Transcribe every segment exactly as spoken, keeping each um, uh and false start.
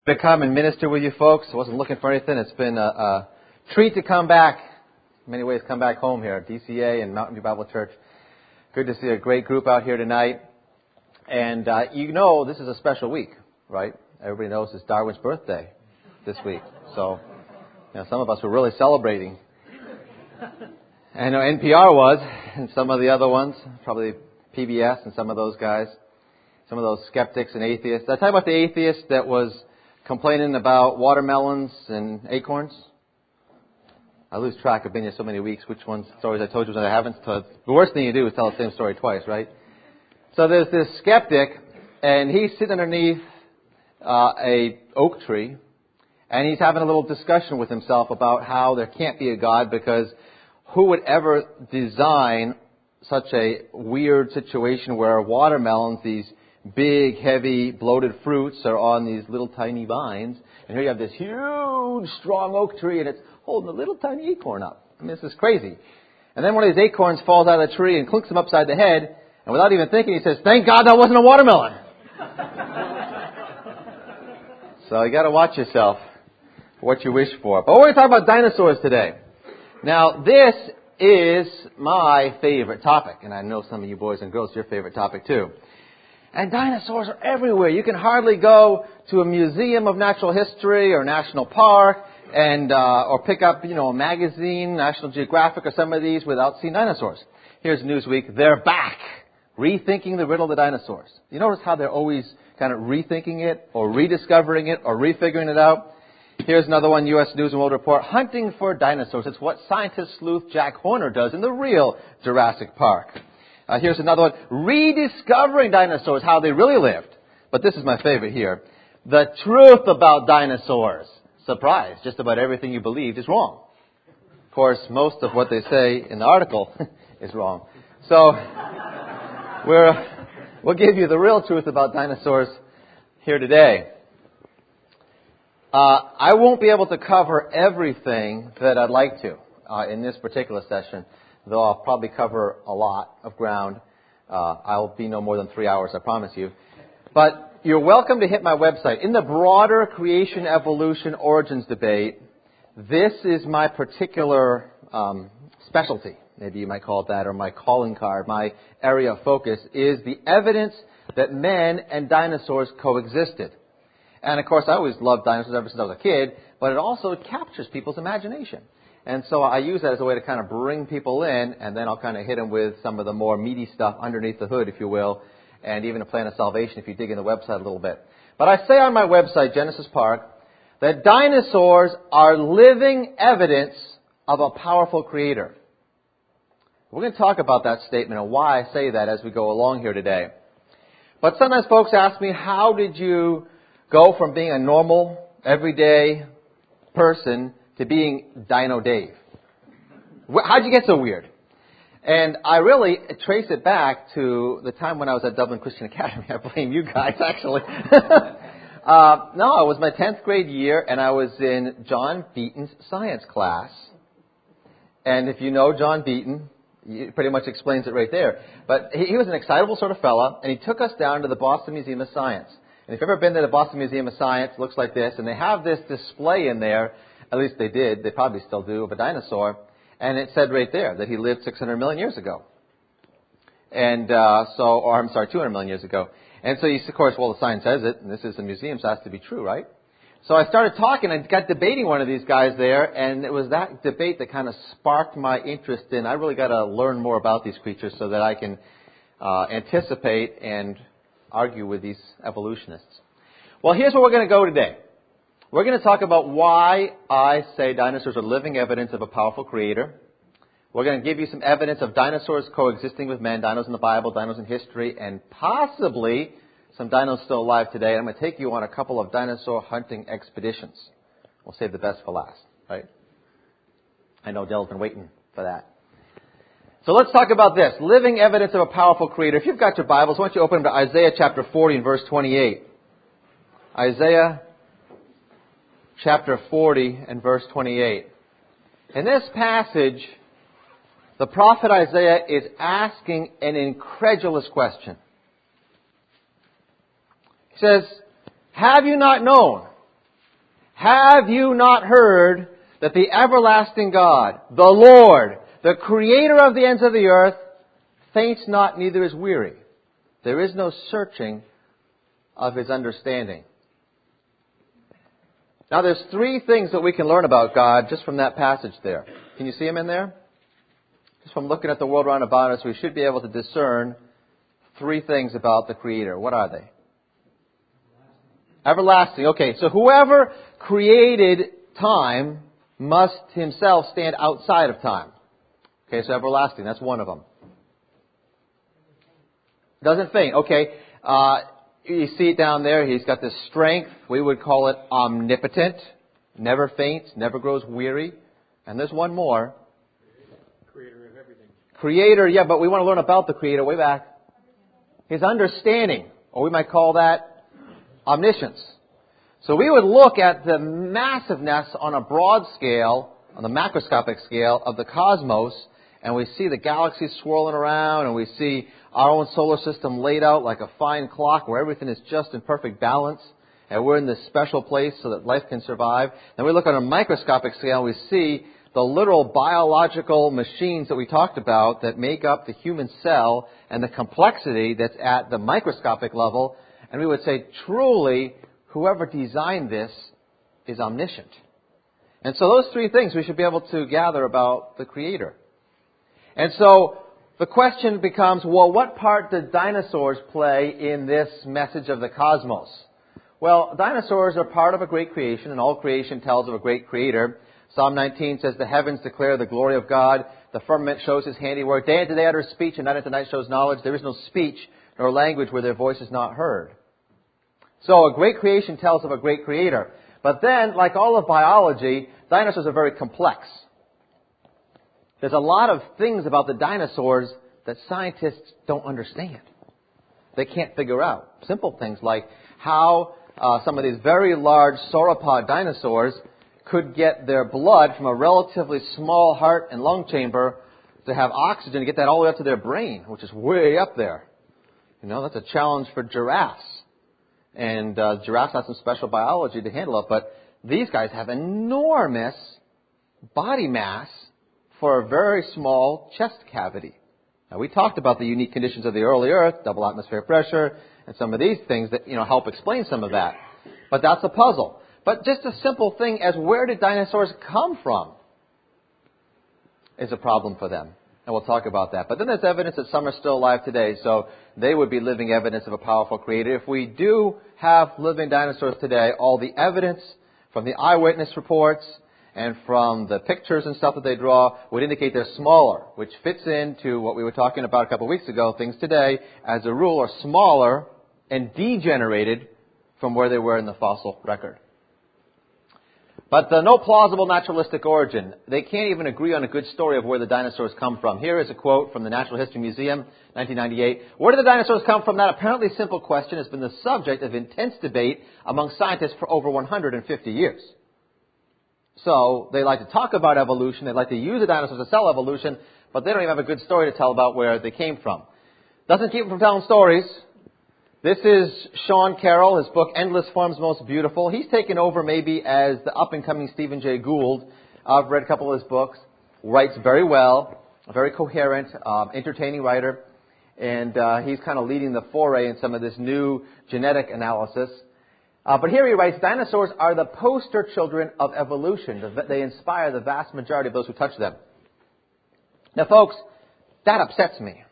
To come and minister with you folks. I wasn't looking for anything. It's been a, a treat to come back. In many ways, come back home here at D C A and Mountain View Bible Church. Good to see a great group out here tonight. And uh, you know this is a special week, right? Everybody knows it's Darwin's birthday this week. So you know, some of us were really celebrating. And I know N P R was, and some of the other ones, probably P B S and some of those guys, some of those skeptics and atheists. Did I tell you about the atheist that was complaining about watermelons and acorns? I lose track. I've been here so many weeks. Which ones stories I told you that I haven't told? The worst thing you do is tell the same story twice, right? So there's this skeptic, and he's sitting underneath uh, a oak tree, and he's having a little discussion with himself about how there can't be a God because who would ever design such a weird situation where watermelons, these big, heavy, bloated fruits are on these little tiny vines. And here you have this huge, strong oak tree, and it's holding a little tiny acorn up. I mean, this is crazy. And then one of these acorns falls out of the tree and clinks him upside the head. And without even thinking, he says, "Thank God that wasn't a watermelon." So you got to watch yourself for what you wish for. But we're going to talk about dinosaurs today. Now, this is my favorite topic. And I know some of you boys and girls, your favorite topic too. And dinosaurs are everywhere. You can hardly go to a museum of natural history or national park and uh, or pick up, you know, a magazine, National Geographic or some of these without seeing dinosaurs. Here's Newsweek. They're back. Rethinking the riddle of the dinosaurs. You notice how they're always kind of rethinking it or rediscovering it or refiguring it out? Here's another one, U S News and World Report. Hunting for dinosaurs. It's what scientist sleuth Jack Horner does in the real Jurassic Park. Uh, here's another one, rediscovering dinosaurs, how they really lived. But this is my favorite here. The truth about dinosaurs. Surprise, just about everything you believed is wrong. Of course, most of what they say in the article is wrong. So, we're, we'll give you the real truth about dinosaurs here today. Uh, I won't be able to cover everything that I'd like to uh, in this particular session, though I'll probably cover a lot of ground. Uh, I'll be no more than three hours, I promise you. But you're welcome to hit my website. In the broader creation, evolution, origins debate, this is my particular um, specialty. Maybe you might call it that, or my calling card. My area of focus is the evidence that men and dinosaurs coexisted. And, of course, I always loved dinosaurs ever since I was a kid, but it also captures people's imagination. And so I use that as a way to kind of bring people in, and then I'll kind of hit them with some of the more meaty stuff underneath the hood, if you will, and even a plan of salvation if you dig in the website a little bit. But I say on my website, Genesis Park, that dinosaurs are living evidence of a powerful creator. We're going to talk about that statement and why I say that as we go along here today. But sometimes folks ask me, how did you go from being a normal, everyday person to being Dino Dave? How'd you get so weird? And I really trace it back to the time when I was at Dublin Christian Academy. I blame you guys, actually. uh, no, it was my tenth grade year, and I was in John Beaton's science class. And if you know John Beaton, it pretty much explains it right there. But he, he was an excitable sort of fella, and he took us down to the Boston Museum of Science. And if you've ever been to the Boston Museum of Science, it looks like this, and they have this display in there. At least they did. They probably still do, of a dinosaur. And it said right there that he lived six hundred million years ago. And uh, so, or I'm sorry, two hundred million years ago. And so, you, of course, well, the sign says it, and this is a museum, so it has to be true, right? So I started talking and got debating one of these guys there, and it was that debate that kind of sparked my interest in, I really got to learn more about these creatures so that I can uh, anticipate and argue with these evolutionists. Well, here's where we're going to go today. We're going to talk about why I say dinosaurs are living evidence of a powerful creator. We're going to give you some evidence of dinosaurs coexisting with men, dinos in the Bible, dinos in history, and possibly some dinos still alive today. I'm going to take you on a couple of dinosaur hunting expeditions. We'll save the best for last, right? I know Dell's been waiting for that. So let's talk about this, living evidence of a powerful creator. If you've got your Bibles, why don't you open them to Isaiah chapter forty and verse twenty-eight. Isaiah chapter forty and verse twenty-eight. In this passage, the prophet Isaiah is asking an incredulous question. He says, "Have you not known? Have you not heard that the everlasting God, the Lord, the creator of the ends of the earth, faints not, neither is weary? There is no searching of his understanding. Now there's three things that we can learn about God just from that passage there. Can you see them in there? Just from looking at the world around about us, we should be able to discern three things about the Creator. What are they? Everlasting. Okay, so whoever created time must himself stand outside of time. Okay, so everlasting, that's one of them. Doesn't faint. Okay, uh, you see it down there. He's got this strength. We would call it omnipotent. Never faints, never grows weary. And there's one more. Creator of everything. Creator, yeah, but we want to learn about the Creator way back. His understanding, or we might call that omniscience. So we would look at the massiveness on a broad scale, on the macroscopic scale of the cosmos, and we see the galaxies swirling around, and we see our own solar system laid out like a fine clock where everything is just in perfect balance, and we're in this special place so that life can survive. Then we look on a microscopic scale, and we see the literal biological machines that we talked about that make up the human cell and the complexity that's at the microscopic level. And we would say, truly, whoever designed this is omniscient. And so those three things we should be able to gather about the Creator. And so the question becomes, well, what part did dinosaurs play in this message of the cosmos? Well, dinosaurs are part of a great creation, and all creation tells of a great Creator. Psalm nineteen says, the heavens declare the glory of God. The firmament shows His handiwork. Day unto day utters speech, and night unto night shows knowledge. There is no speech nor language where their voice is not heard. So a great creation tells of a great Creator. But then, like all of biology, dinosaurs are very complex. There's a lot of things about the dinosaurs that scientists don't understand. They can't figure out. Simple things like how uh, some of these very large sauropod dinosaurs could get their blood from a relatively small heart and lung chamber to have oxygen to get that all the way up to their brain, which is way up there. You know, that's a challenge for giraffes. And uh, giraffes have some special biology to handle it, but these guys have enormous body mass for a very small chest cavity. Now, we talked about the unique conditions of the early Earth, double atmospheric pressure, and some of these things that, you know, help explain some of that. But that's a puzzle. But just a simple thing as where did dinosaurs come from is a problem for them. And we'll talk about that. But then there's evidence that some are still alive today, so they would be living evidence of a powerful Creator. If we do have living dinosaurs today, all the evidence from the eyewitness reports and from the pictures and stuff that they draw would indicate they're smaller, which fits into what we were talking about a couple of weeks ago. Things today, as a rule, are smaller and degenerated from where they were in the fossil record. But uh, no plausible naturalistic origin. They can't even agree on a good story of where the dinosaurs come from. Here is a quote from the Natural History Museum, nineteen ninety-eight. Where did the dinosaurs come from? That apparently simple question has been the subject of intense debate among scientists for over one hundred fifty years. So they like to talk about evolution. They like to use the dinosaurs to sell evolution, but they don't even have a good story to tell about where they came from. Doesn't keep them from telling stories. This is Sean Carroll, his book, Endless Forms Most Beautiful. He's taken over maybe as the up-and-coming Stephen Jay Gould. I've read a couple of his books. Writes very well, a very coherent, um, entertaining writer. And uh, he's kind of leading the foray in some of this new genetic analysis. Uh, but here he writes, dinosaurs are the poster children of evolution. They inspire the vast majority of those who touch them. Now, folks, that upsets me.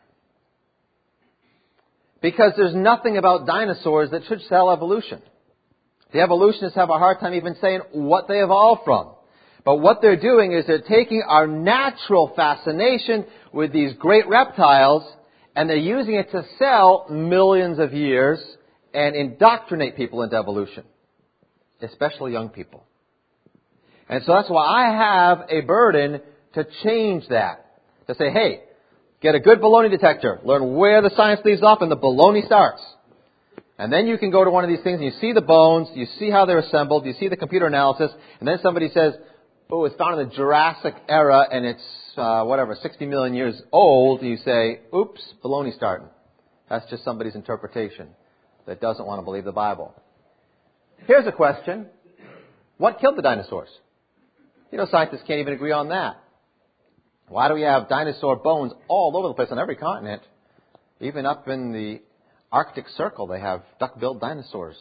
Because there's nothing about dinosaurs that should sell evolution. The evolutionists have a hard time even saying what they evolved from. But what they're doing is they're taking our natural fascination with these great reptiles and they're using it to sell millions of years and indoctrinate people into evolution, especially young people. And so that's why I have a burden to change that. To say, hey, get a good baloney detector. Learn where the science leaves off and the baloney starts. And then you can go to one of these things and you see the bones, you see how they're assembled, you see the computer analysis, and then somebody says, oh, it's found in the Jurassic era and it's, uh, whatever, sixty million years old. You say, oops, baloney starting. That's just somebody's interpretation that doesn't want to believe the Bible. Here's a question. What killed the dinosaurs? You know, scientists can't even agree on that. Why do we have dinosaur bones all over the place on every continent? Even up in the Arctic Circle, they have duck-billed dinosaurs.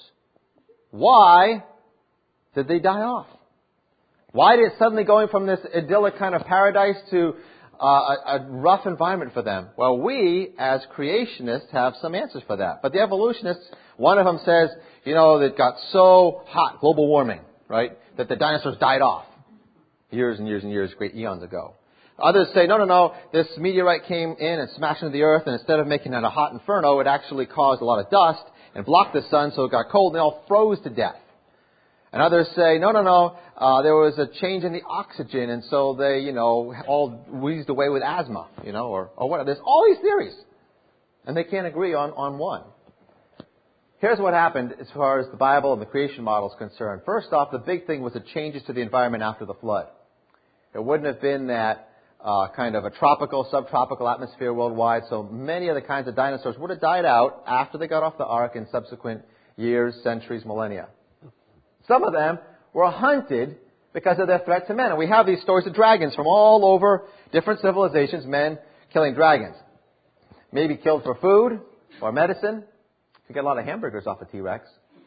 Why did they die off? Why did it suddenly going from this idyllic kind of paradise to uh, a, a rough environment for them? Well, we, as creationists, have some answers for that. But the evolutionists, one of them says, you know, it got so hot, global warming, right, that the dinosaurs died off years and years and years, great eons ago. Others say, no, no, no, this meteorite came in and smashed into the earth, and instead of making it a hot inferno, it actually caused a lot of dust and blocked the sun, so it got cold, and they all froze to death. And others say, no, no, no, uh, there was a change in the oxygen, and so they, you know, all wheezed away with asthma, you know, or, or whatever. There's all these theories, and they can't agree on, on one. Here's what happened as far as the Bible and the creation model is concerned. First off, the big thing was the changes to the environment after the flood. It wouldn't have been that uh, kind of a tropical, subtropical atmosphere worldwide, so many of the kinds of dinosaurs would have died out after they got off the ark in subsequent years, centuries, millennia. Some of them were hunted because of their threat to men. And we have these stories of dragons from all over different civilizations, men killing dragons. Maybe killed for food or medicine. You get a lot of hamburgers off a T-Rex.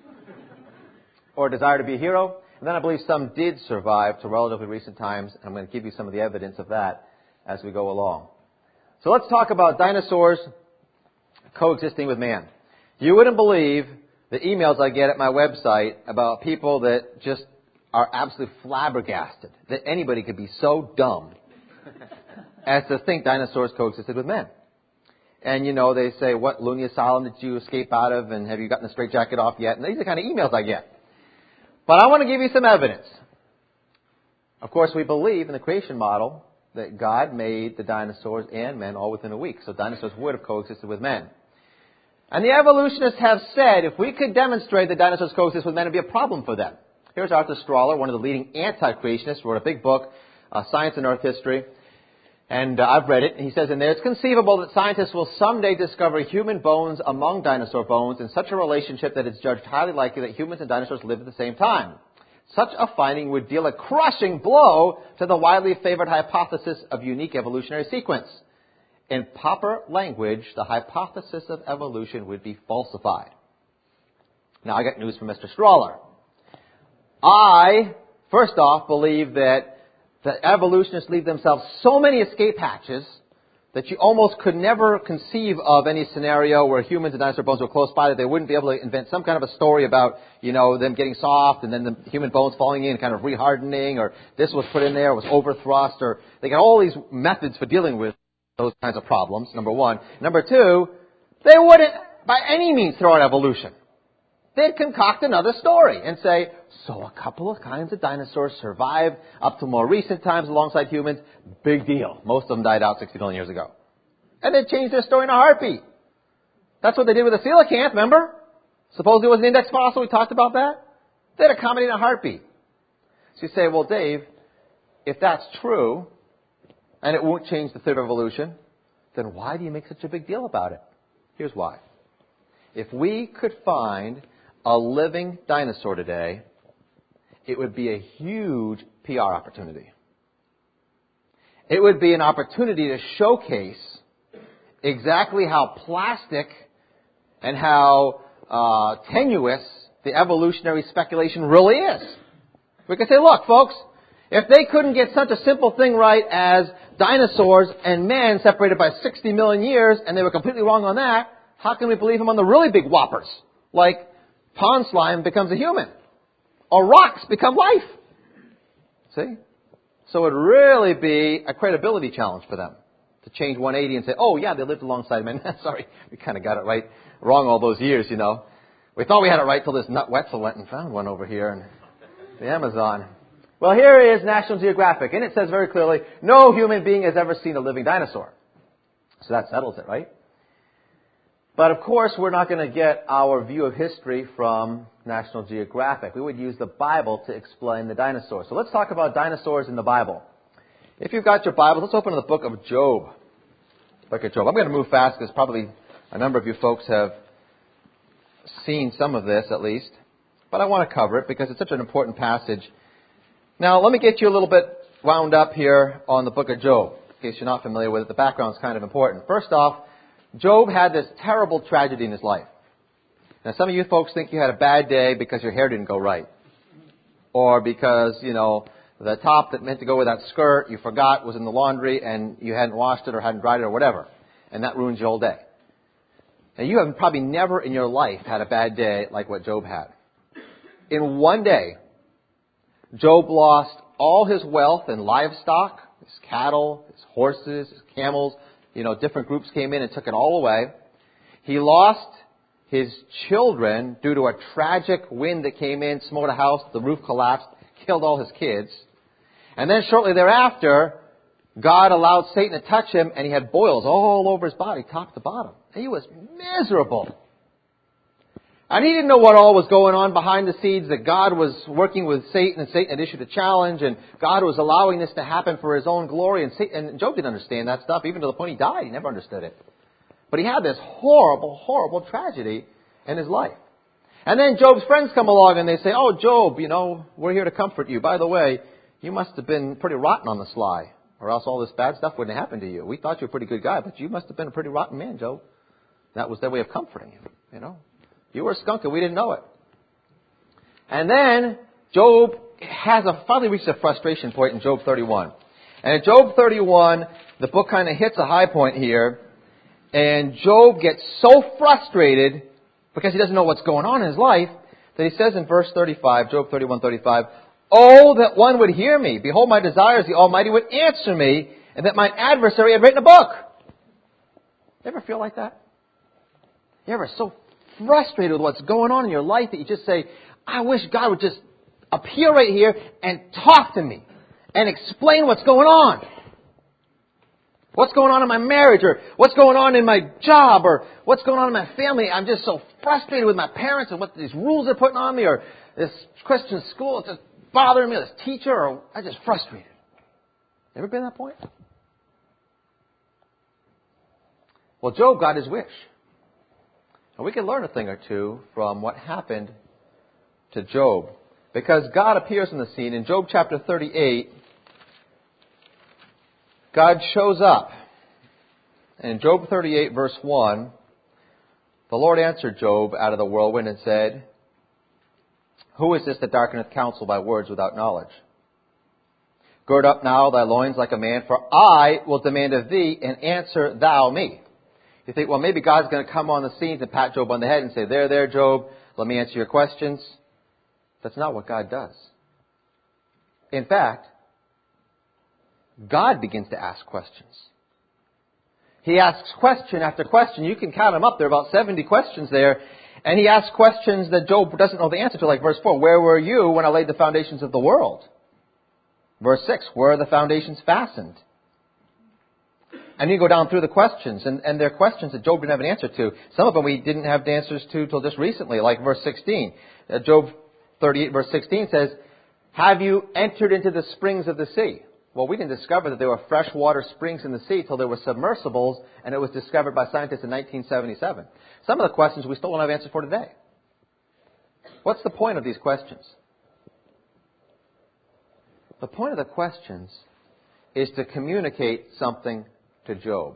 Or a desire to be a hero. And then I believe some did survive to relatively recent times. And I'm going to give you some of the evidence of that as we go along. So let's talk about dinosaurs coexisting with man. You wouldn't believe the emails I get at my website about people that just are absolutely flabbergasted that anybody could be so dumb as to think dinosaurs coexisted with men. And, you know, they say, what loony asylum did you escape out of, and have you gotten the straitjacket off yet? And these are the kind of emails I get. But I want to give you some evidence. Of course, we believe in the creation model that God made the dinosaurs and men all within a week. So dinosaurs would have coexisted with men. And the evolutionists have said if we could demonstrate that dinosaurs coexist with men, it would be a problem for them. Here's Arthur Strahler, one of the leading anti-creationists, wrote a big book, uh, Science and Earth History. And uh, I've read it. And he says in there, it's conceivable that scientists will someday discover human bones among dinosaur bones in such a relationship that it's judged highly likely that humans and dinosaurs lived at the same time. Such a finding would deal a crushing blow to the widely favored hypothesis of unique evolutionary sequence. In proper language, the hypothesis of evolution would be falsified. Now, I got news from Mister Strahler. I, first off, believe that the evolutionists leave themselves so many escape hatches that you almost could never conceive of any scenario where humans and dinosaur bones were close by that they wouldn't be able to invent some kind of a story about, you know, them getting soft and then the human bones falling in, kind of rehardening, or this was put in there, was overthrust, or they got all these methods for dealing with those kinds of problems, number one. Number two, they wouldn't by any means throw out evolution. They'd concoct another story and say, so a couple of kinds of dinosaurs survived up to more recent times alongside humans. Big deal. Most of them died out sixty million years ago. And they'd change their story in a heartbeat. That's what they did with the coelacanth, remember? Supposedly it was an index fossil. We talked about that. They'd accommodate in a heartbeat. So you say, well, Dave, if that's true, and it won't change the theory of evolution, then why do you make such a big deal about it? Here's why. If we could find a living dinosaur today, it would be a huge P R opportunity. It would be an opportunity to showcase exactly how plastic and how uh, tenuous the evolutionary speculation really is. We could say, look, folks, if they couldn't get such a simple thing right as dinosaurs and man separated by sixty million years, and they were completely wrong on that, how can we believe them on the really big whoppers? Like pond slime becomes a human, or rocks become life. See? So it would really be a credibility challenge for them to change one eighty and say, oh, yeah, they lived alongside men. Sorry, we kind of got it right wrong all those years, you know. We thought we had it right till this nut Wetzel went and found one over here in the Amazon. Well, here is National Geographic, and it says very clearly, no human being has ever seen a living dinosaur. So that settles it, right? But of course, we're not going to get our view of history from National Geographic. We would use the Bible to explain the dinosaurs. So let's talk about dinosaurs in the Bible. If you've got your Bible, let's open to the book of Job. Book of Job. I'm going to move fast because probably a number of you folks have seen some of this at least. But I want to cover it because it's such an important passage Now, let me get you a little bit wound up here on the book of Job. In case you're not familiar with it, the background is kind of important. First off, Job had this terrible tragedy in his life. Now, some of you folks think you had a bad day because your hair didn't go right. Or because, you know, the top that meant to go with that skirt you forgot was in the laundry and you hadn't washed it or hadn't dried it or whatever. And that ruins your whole day. Now, you have probably never in your life had a bad day like what Job had. In one day, Job lost all his wealth and livestock, his cattle, his horses, his camels. You know, different groups came in and took it all away. He lost his children due to a tragic wind that came in, smote a house, the roof collapsed, killed all his kids. And then shortly thereafter, God allowed Satan to touch him, and he had boils all over his body, top to bottom. He was miserable. And he didn't know what all was going on behind the scenes, that God was working with Satan, and Satan had issued a challenge, and God was allowing this to happen for his own glory. And, Satan, and Job didn't understand that stuff, even to the point he died. He never understood it. But he had this horrible, horrible tragedy in his life. And then Job's friends come along and they say, oh, Job, you know, we're here to comfort you. By the way, you must have been pretty rotten on the sly, or else all this bad stuff wouldn't have happened to you. We thought you were a pretty good guy, but you must have been a pretty rotten man, Job. That was their way of comforting him, you know. You were a skunk and we didn't know it. And then Job has a, finally reached a frustration point in Job thirty-one. And in Job thirty-one, the book kind of hits a high point here. And Job gets so frustrated because he doesn't know what's going on in his life that he says in verse thirty-five, Job thirty-one thirty-five, oh, that one would hear me. Behold, my desires, the Almighty would answer me, and that my adversary had written a book. You ever feel like that? You ever so frustrated with what's going on in your life that you just say, I wish God would just appear right here and talk to me and explain what's going on. What's going on in my marriage, or what's going on in my job, or what's going on in my family. I'm just so frustrated with my parents and what these rules are putting on me, or this Christian school, it's just bothering me, or this teacher, or I'm just frustrated. Ever been at that point? Well, Job got his wish. And we can learn a thing or two from what happened to Job. Because God appears in the scene. In Job chapter thirty-eight, God shows up. And in Job thirty-eight verse one, the Lord answered Job out of the whirlwind and said, who is this that darkeneth counsel by words without knowledge? Gird up now thy loins like a man, for I will demand of thee, and answer thou me. You think, well, maybe God's going to come on the scene and pat Job on the head and say, there, there, Job, let me answer your questions. That's not what God does. In fact, God begins to ask questions. He asks question after question. You can count them up. There are about seventy questions there. And he asks questions that Job doesn't know the answer to, like verse four. Where were you when I laid the foundations of the world? Verse six. Where are the foundations fastened? And you go down through the questions, and, and they're questions that Job didn't have an answer to. Some of them we didn't have the answers to till just recently, like verse sixteen. Uh, Job thirty-eight verse sixteen says, have you entered into the springs of the sea? Well, we didn't discover that there were freshwater springs in the sea till there were submersibles, and it was discovered by scientists in nineteen seventy-seven. Some of the questions we still don't have answers for today. What's the point of these questions? The point of the questions is to communicate something to Job.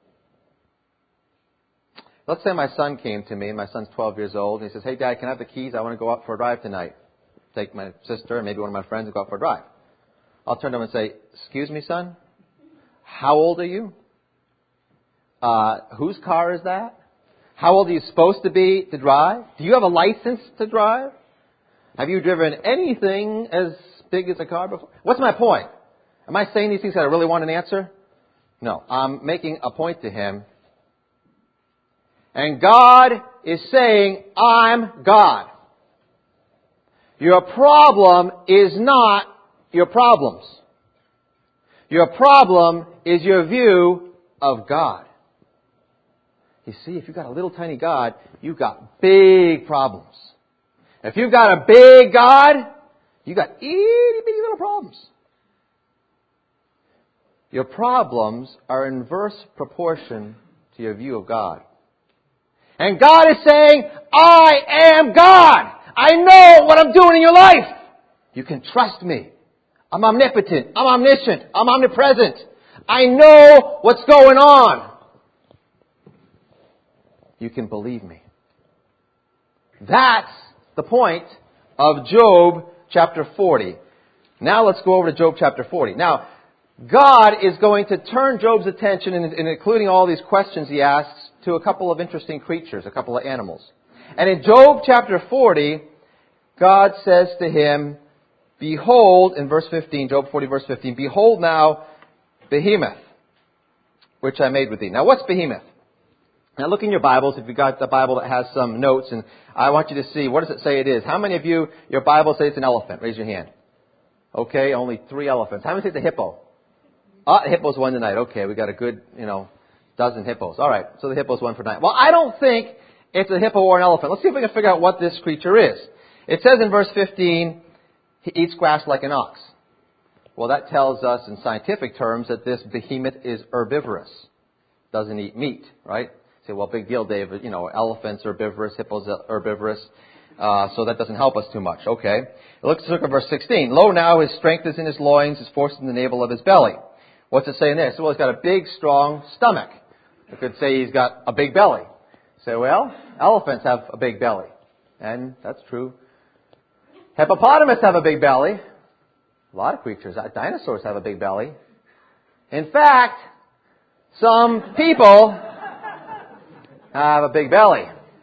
Let's say my son came to me, and my son's twelve years old, and he says, hey, Dad, can I have the keys? I want to go out for a drive tonight. Take my sister and maybe one of my friends and go out for a drive. I'll turn to him and say, excuse me, son? How old are you? Uh, whose car is that? How old are you supposed to be to drive? Do you have a license to drive? Have you driven anything as big as a car before? What's my point? Am I saying these things that I really want an answer? No. I'm making a point to him. And God is saying, I'm God. Your problem is not your problems. Your problem is your view of God. You see, if you've got a little tiny God, you've got big problems. If you've got a big God, you've got itty bitty little problems. Your problems are in inverse proportion to your view of God. And God is saying, I am God. I know what I'm doing in your life. You can trust me. I'm omnipotent. I'm omniscient. I'm omnipresent. I know what's going on. You can believe me. That's the point of Job chapter forty. Now let's go over to Job chapter forty. Now, God is going to turn Job's attention, in, in including all these questions he asks, to a couple of interesting creatures, a couple of animals. And in Job chapter forty, God says to him, behold, in verse fifteen, Job forty verse fifteen, behold now Behemoth, which I made with thee. Now what's Behemoth? Now look in your Bibles, if you've got the Bible that has some notes, and I want you to see, what does it say it is? How many of you, your Bible says it's an elephant? Raise your hand. Okay, only three elephants. How many say it's a hippo? Ah, the hippo's won tonight. Okay, we got a good, you know, dozen hippos. All right, so the hippo's won for tonight. Well, I don't think it's a hippo or an elephant. Let's see if we can figure out what this creature is. It says in verse fifteen, he eats grass like an ox. Well, that tells us in scientific terms that this behemoth is herbivorous. Doesn't eat meat, right? Say, well, big deal, David. You know, elephants are herbivorous, hippos are herbivorous. Uh, so that doesn't help us too much. Okay. Let's look at verse sixteen. Lo, now his strength is in his loins, his force in the navel of his belly. What's it say in there? So, well, he's got a big, strong stomach. You could say he's got a big belly. Say, well, elephants have a big belly. And that's true. Hippopotamus have a big belly. A lot of creatures. Dinosaurs have a big belly. In fact, some people have a big belly.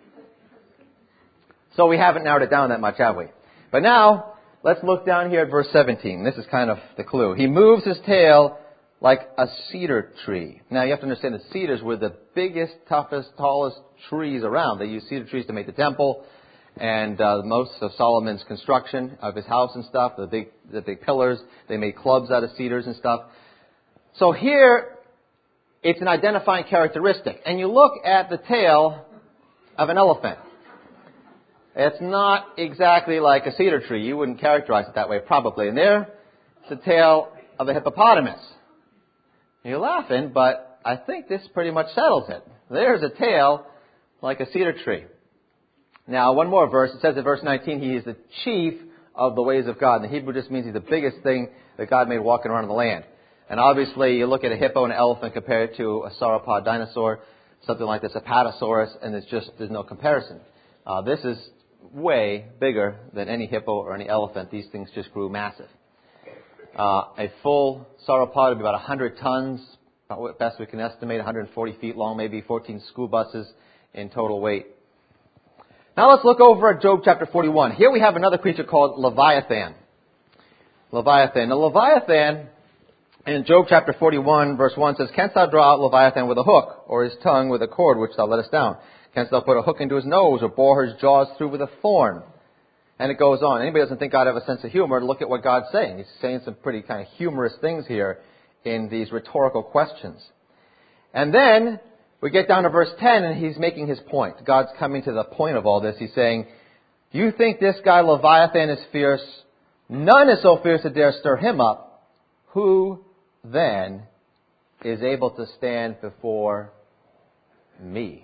So we haven't narrowed it down that much, have we? But now, let's look down here at verse seventeen. This is kind of the clue. He moves his tail like a cedar tree. Now, you have to understand that cedars were the biggest, toughest, tallest trees around. They used cedar trees to make the temple and uh, most of Solomon's construction of his house and stuff, the big, the big pillars. They made clubs out of cedars and stuff. So here, it's an identifying characteristic. And you look at the tail of an elephant. It's not exactly like a cedar tree. You wouldn't characterize it that way, probably. And there, it's the tail of a hippopotamus. You're laughing, but I think this pretty much settles it. There's a tail like a cedar tree. Now, one more verse. It says in verse nineteen, he is the chief of the ways of God. And the Hebrew just means he's the biggest thing that God made walking around in the land. And obviously, you look at a hippo and an elephant compared to a sauropod dinosaur, something like this, a Apatosaurus, and it's just, there's no comparison. Uh, this is way bigger than any hippo or any elephant. These things just grew massive. Uh, a full sauropod would be about one hundred tons, about what best we can estimate, one hundred forty feet long, maybe fourteen school buses in total weight. Now let's look over at Job chapter forty-one. Here we have another creature called Leviathan. Leviathan. Now Leviathan, in Job chapter forty-one, verse one says, canst thou draw out Leviathan with a hook, or his tongue with a cord which thou lettest down? Canst thou put a hook into his nose, or bore his jaws through with a thorn? And it goes on. Anybody doesn't think God have a sense of humor, look at what God's saying. He's saying some pretty kind of humorous things here in these rhetorical questions. And then we get down to verse ten, and he's making his point. God's coming to the point of all this. He's saying, you think this guy Leviathan is fierce? None is so fierce to dare stir him up. Who then is able to stand before me?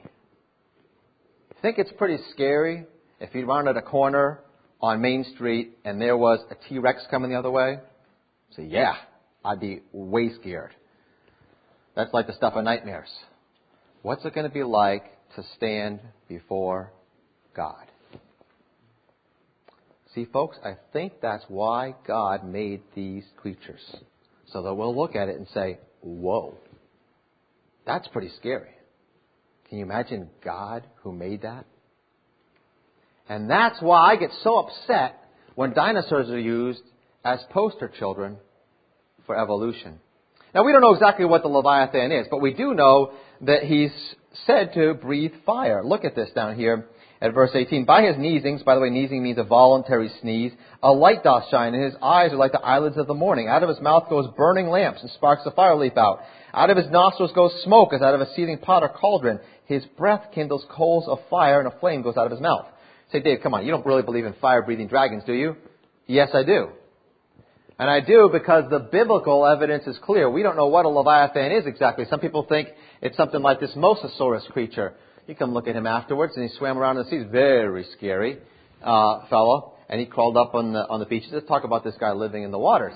Think it's pretty scary if you rounded a corner on Main Street and there was a T-Rex coming the other way? So yeah, I'd be way scared. That's like the stuff of nightmares. What's it going to be like to stand before God? See, folks, I think that's why God made these creatures. So that we'll look at it and say, whoa, that's pretty scary. Can you imagine God who made that? And that's why I get so upset when dinosaurs are used as poster children for evolution. Now, we don't know exactly what the Leviathan is, but we do know that he's said to breathe fire. Look at this down here at verse eighteen. By his neesings, by the way, neesing means a voluntary sneeze, a light doth shine, and his eyes are like the eyelids of the morning. Out of his mouth goes burning lamps, and sparks of fire leap out. Out of his nostrils goes smoke, as out of a seething pot or cauldron. His breath kindles coals of fire, and a flame goes out of his mouth. Say, Dave, come on, you don't really believe in fire-breathing dragons, do you? Yes, I do. And I do because the biblical evidence is clear. We don't know what a Leviathan is exactly. Some people think it's something like this Mosasaurus creature. You come look at him afterwards, and he swam around in the seas. Very scary uh, fellow. And he crawled up on the on the beaches. Let's talk about this guy living in the waters.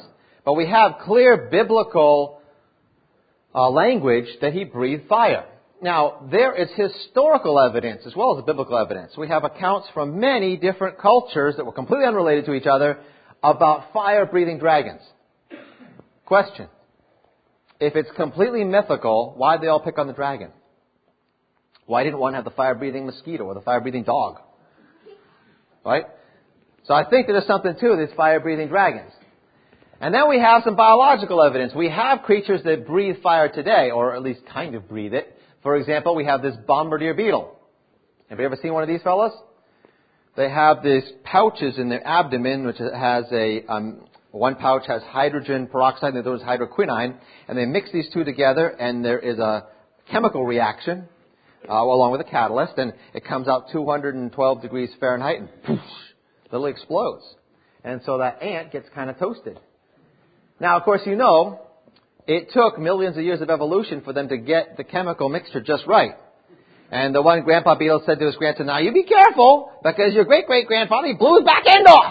But we have clear biblical uh, language that he breathed fire. Now, there is historical evidence as well as biblical evidence. We have accounts from many different cultures that were completely unrelated to each other about fire-breathing dragons. Question. If it's completely mythical, why did they all pick on the dragon? Why didn't one have the fire-breathing mosquito or the fire-breathing dog? Right? So I think there's something to these fire-breathing dragons. And then we have some biological evidence. We have creatures that breathe fire today, or at least kind of breathe it. For example, we have this bombardier beetle. Have you ever seen one of these fellows? They have these pouches in their abdomen, which has a, um, one pouch has hydrogen peroxide and the other is hydroquinone, and they mix these two together, and there is a chemical reaction uh, along with a catalyst, and it comes out two hundred twelve degrees Fahrenheit, and poof, literally explodes. And so that ant gets kind of toasted. Now, of course, you know, it took millions of years of evolution for them to get the chemical mixture just right. And the one grandpa beetle said to his grandson, now you be careful, because your great-great-grandfather, he blew his back end off.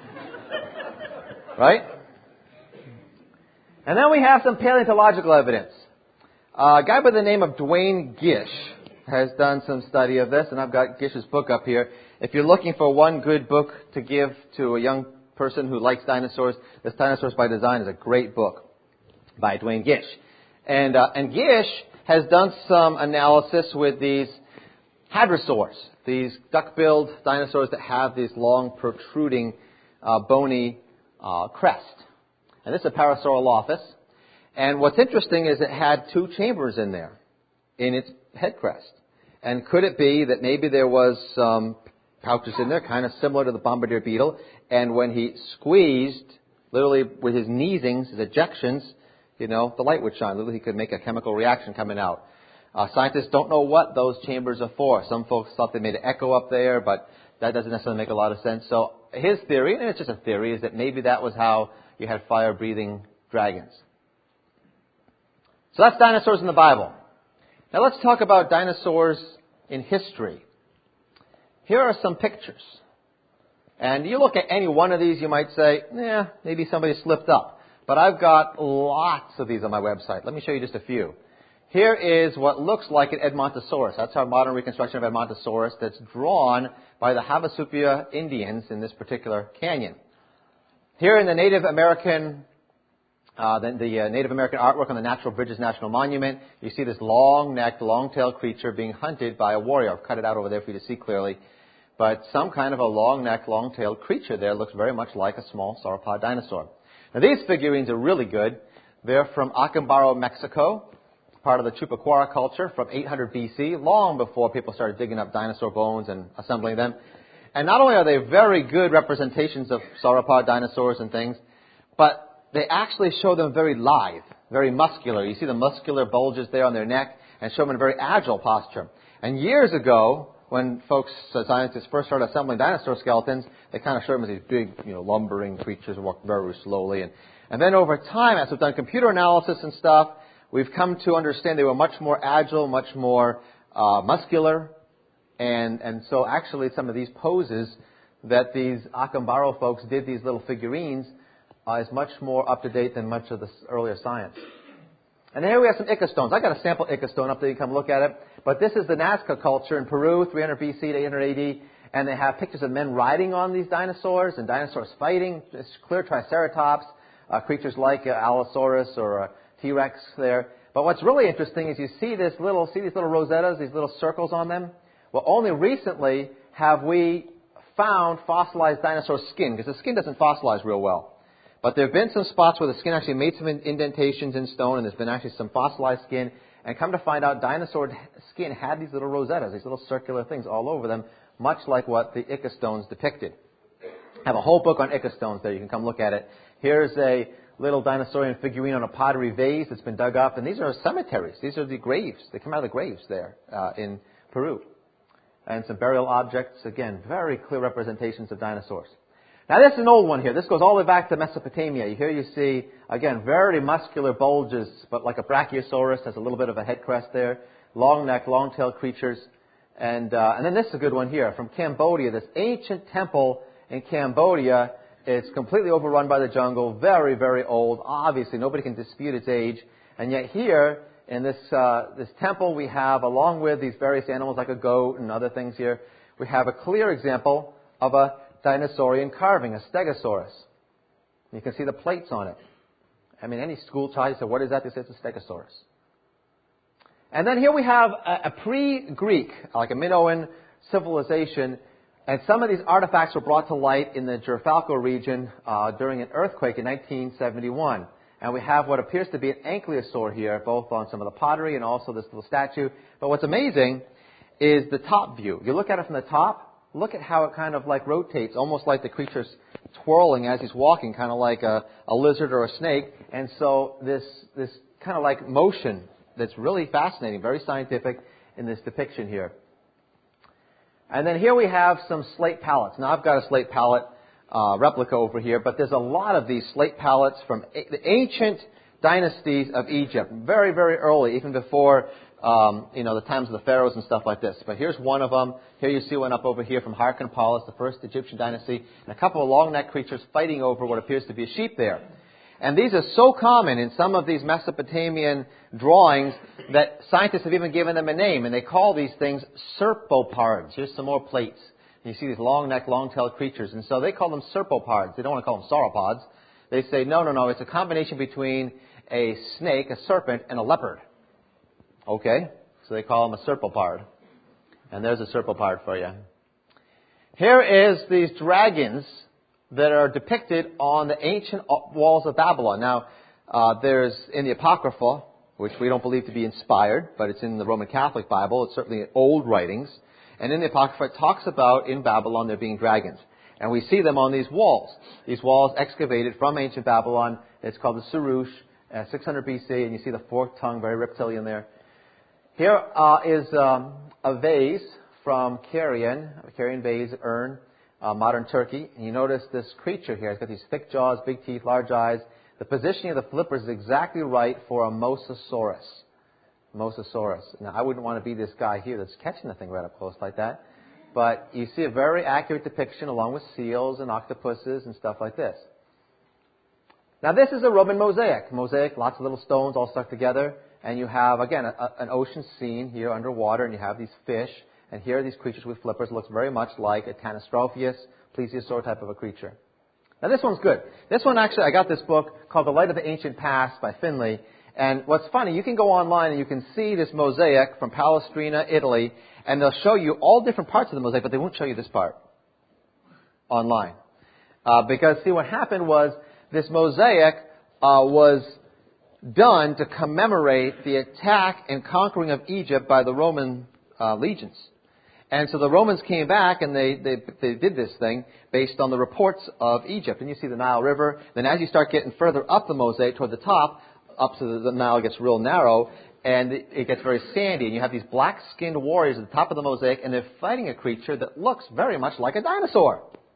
Right? And then we have some paleontological evidence. Uh, a guy by the name of Duane Gish has done some study of this, and I've got Gish's book up here. If you're looking for one good book to give to a young person who likes dinosaurs, this Dinosaurs by Design is a great book by Duane Gish. And, uh, and Gish has done some analysis with these hadrosaurs, these duck-billed dinosaurs that have these long, protruding, uh, bony uh, crest. And this is a Parasaurolophus. And what's interesting is it had two chambers in there, in its head crest. And could it be that maybe there was some pouches in there, kind of similar to the bombardier beetle, and when he squeezed, literally with his sneezings, his ejections, you know, the light would shine. Literally, he could make a chemical reaction coming out. Uh, scientists don't know what those chambers are for. Some folks thought they made an echo up there, but that doesn't necessarily make a lot of sense. So his theory, and it's just a theory, is that maybe that was how you had fire-breathing dragons. So that's dinosaurs in the Bible. Now let's talk about dinosaurs in history. Here are some pictures. And you look at any one of these, you might say, yeah, maybe somebody slipped up. But I've got lots of these on my website. Let me show you just a few. Here is what looks like an Edmontosaurus. That's our modern reconstruction of Edmontosaurus that's drawn by the Havasupai Indians in this particular canyon. Here in the Native American, uh, the, the uh, Native American artwork on the Natural Bridges National Monument, you see this long-necked, long-tailed creature being hunted by a warrior. I've cut it out over there for you to see clearly. But some kind of a long-necked, long-tailed creature there looks very much like a small sauropod dinosaur. Now, these figurines are really good. They're from Acambaro, Mexico, part of the Chupaquara culture from eight hundred B C, long before people started digging up dinosaur bones and assembling them. And not only are they very good representations of sauropod dinosaurs and things, but they actually show them very lithe, very muscular. You see the muscular bulges there on their neck and show them in a very agile posture. And years ago, when folks, uh, scientists first started assembling dinosaur skeletons, they kind of showed them as these big, you know, lumbering creatures who walked very slowly. And, and then over time, as we've done computer analysis and stuff, we've come to understand they were much more agile, much more uh, muscular. And, and so actually some of these poses that these Acambaro folks did, these little figurines, uh, is much more up to date than much of the earlier science. And here we have some Ica-stones. I got a sample Ica-stone up there. You can come look at it. But this is the Nazca culture in Peru, three hundred B C to eight hundred A D. And they have pictures of men riding on these dinosaurs and dinosaurs fighting. It's clear Triceratops, uh, creatures like uh, Allosaurus or uh, T-Rex there. But what's really interesting is you see this little, see these little rosettas, these little circles on them? Well, only recently have we found fossilized dinosaur skin, because the skin doesn't fossilize real well. But there have been some spots where the skin actually made some indentations in stone, and there's been actually some fossilized skin. And come to find out, dinosaur skin had these little rosettas, these little circular things all over them, much like what the Ica stones depicted. I have a whole book on Ica stones there. You can come look at it. Here's a little dinosaurian figurine on a pottery vase that's been dug up. And these are cemeteries. These are the graves. They come out of the graves there uh, in Peru. And some burial objects. Again, very clear representations of dinosaurs. Now, this is an old one here. This goes all the way back to Mesopotamia. Here you see, again, very muscular bulges, but like a Brachiosaurus, has a little bit of a head crest there. Long neck, long-tailed creatures. And, uh, and then this is a good one here from Cambodia. This ancient temple in Cambodia It's completely overrun by the jungle, very, very old. Obviously, nobody can dispute its age. And yet here, in this uh, this temple, we have, along with these various animals like a goat and other things here, we have a clear example of a dinosaurian carving, a stegosaurus. You can see the plates on it. I mean, any school child said, what is that? They say it's a stegosaurus. And then here we have a, a pre-Greek, like a Minoan civilization, and some of these artifacts were brought to light in the Gerfalco region uh, during an earthquake in nineteen seventy-one. And we have what appears to be an ankylosaur here, both on some of the pottery and also this little statue. But what's amazing is the top view. You look at it from the top, look at how it kind of like rotates, almost like the creature's twirling as he's walking, kind of like a, a lizard or a snake. And so this this kind of like motion that's really fascinating, very scientific in this depiction here. And then here we have some slate palettes. Now I've got a slate palette uh, replica over here, but there's a lot of these slate palettes from a- the ancient dynasties of Egypt, very, very early, even before um, you know the times of the pharaohs and stuff like this. But here's one of them. Here you see one up over here from Harkenpolis, the first Egyptian dynasty, and a couple of long-necked creatures fighting over what appears to be a sheep there. And these are so common in some of these Mesopotamian drawings that scientists have even given them a name, and they call these things serpopards. Here's some more plates. And you see these long-necked, long-tailed creatures, and so they call them serpopards. They don't want to call them sauropods. They say, no, no, no, it's a combination between a snake, a serpent, and a leopard. Okay? So they call them a serpopard. And there's a serpopard for you. Here is these dragons that are depicted on the ancient walls of Babylon. Now, uh, there's in the Apocrypha, which we don't believe to be inspired, but it's in the Roman Catholic Bible. It's certainly old writings. And in the Apocrypha, it talks about in Babylon there being dragons. And we see them on these walls. These walls excavated from ancient Babylon. It's called the Surush, uh, six hundred B C, and you see the forked tongue, very reptilian there. Here uh, is um, a vase from Carian, a Carian vase, urn, Uh, modern Turkey. And you notice this creature here. It's got these thick jaws, big teeth, large eyes. The positioning of the flippers is exactly right for a Mosasaurus. Mosasaurus. Now, I wouldn't want to be this guy here that's catching the thing right up close like that. But you see a very accurate depiction along with seals and octopuses and stuff like this. Now, this is a Roman mosaic. Mosaic, lots of little stones all stuck together. And you have, again, a, a, an ocean scene here underwater, and you have these fish. And here are these creatures with flippers. It looks very much like a Tanystropheus, plesiosaur type of a creature. Now this one's good. This one actually, I got this book called The Light of the Ancient Past by Finley. And what's funny, you can go online and you can see this mosaic from Palestrina, Italy, and they'll show you all different parts of the mosaic, but they won't show you this part online. Uh, because see, what happened was this mosaic uh, was done to commemorate the attack and conquering of Egypt by the Roman uh, legions. And so the Romans came back and they, they they did this thing based on the reports of Egypt. And you see the Nile River. Then as you start getting further up the mosaic toward the top, up to the, the Nile gets real narrow, and it, it gets very sandy. And you have these black-skinned warriors at the top of the mosaic, and they're fighting a creature that looks very much like a dinosaur.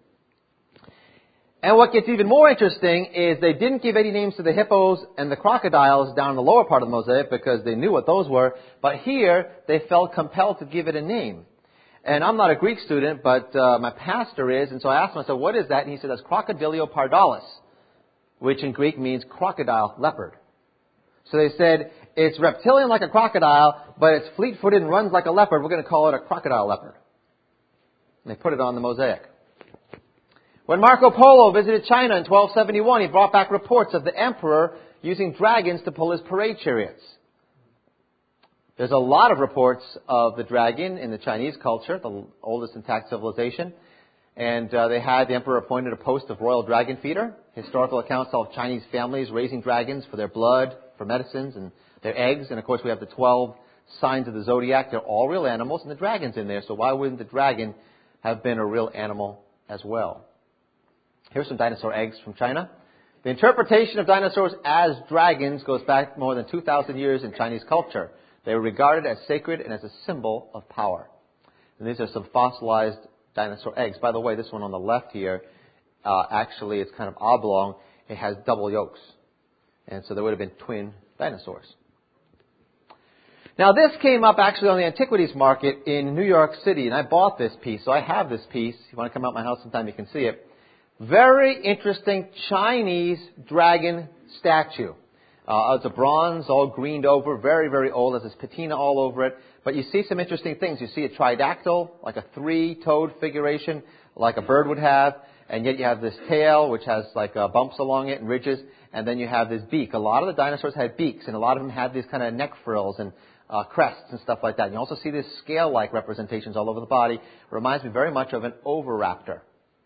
And what gets even more interesting is they didn't give any names to the hippos and the crocodiles down in the lower part of the mosaic because they knew what those were. But here, they felt compelled to give it a name. And I'm not a Greek student, but uh, my pastor is, and so I asked him, I said, what is that? And he said, that's Crocodilio pardalis, which in Greek means crocodile leopard. So they said, it's reptilian like a crocodile, but it's fleet-footed and runs like a leopard. We're going to call it a crocodile leopard. And they put it on the mosaic. When Marco Polo visited China in twelve seventy-one, he brought back reports of the emperor using dragons to pull his parade chariots. There's a lot of reports of the dragon in the Chinese culture, the oldest intact civilization. And uh, they had the emperor appointed a post of royal dragon feeder. Historical accounts tell of Chinese families raising dragons for their blood, for medicines, and their eggs. And of course we have the twelve signs of the zodiac. They're all real animals, and the dragon's in there. So why wouldn't the dragon have been a real animal as well? Here's some dinosaur eggs from China. The interpretation of dinosaurs as dragons goes back more than two thousand years in Chinese culture. They were regarded as sacred and as a symbol of power. And these are some fossilized dinosaur eggs. By the way, this one on the left here, uh, actually it's kind of oblong. It has double yolks. And so there would have been twin dinosaurs. Now this came up actually on the antiquities market in New York City, and I bought this piece. So I have this piece. If you want to come out my house sometime, you can see it. Very interesting Chinese dragon statue. Uh, it's a bronze, all greened over, very, very old. There's this patina all over it. But you see some interesting things. You see a tridactyl, like a three-toed figuration, like a bird would have. And yet you have this tail, which has like uh, bumps along it and ridges. And then you have this beak. A lot of the dinosaurs had beaks, and a lot of them had these kind of neck frills and uh, crests and stuff like that. And you also see these scale-like representations all over the body. It reminds me very much of an oviraptor.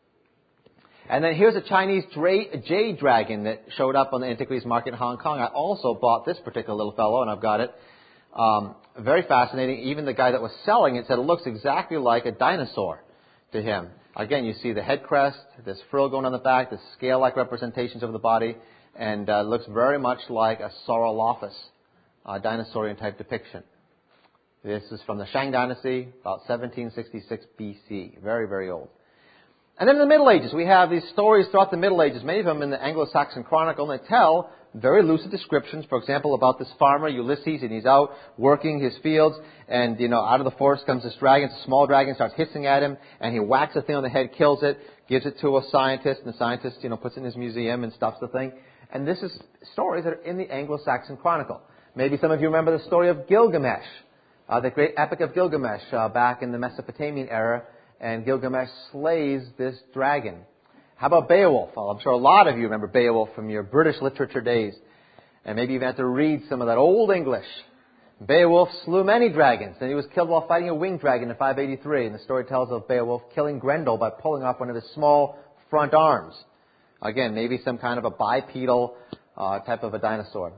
And then here's a Chinese dra- jade dragon that showed up on the antiquities market in Hong Kong. I also bought this particular little fellow, and I've got it. Um, very fascinating. Even the guy that was selling it said it looks exactly like a dinosaur to him. Again, you see the head crest, this frill going on the back, the scale-like representations of the body, and uh, looks very much like a Saurolophus, uh, dinosaurian type depiction. This is from the Shang Dynasty, about seventeen sixty-six B C. Very, very old. And then in the Middle Ages, we have these stories throughout the Middle Ages, many of them in the Anglo-Saxon Chronicle, and they tell very lucid descriptions, for example, about this farmer, Ulysses, and he's out working his fields, and, you know, out of the forest comes this dragon, it's a small dragon, starts hissing at him, and he whacks the thing on the head, kills it, gives it to a scientist, and the scientist, you know, puts it in his museum and stuffs the thing. And this is stories that are in the Anglo-Saxon Chronicle. Maybe some of you remember the story of Gilgamesh, uh, the great epic of Gilgamesh uh, back in the Mesopotamian era, and Gilgamesh slays this dragon. How about Beowulf? Well, I'm sure a lot of you remember Beowulf from your British literature days. And maybe you've had to read some of that old English. Beowulf slew many dragons, and he was killed while fighting a winged dragon in five eighty-three. And the story tells of Beowulf killing Grendel by pulling off one of his small front arms. Again, maybe some kind of a bipedal uh, type of a dinosaur.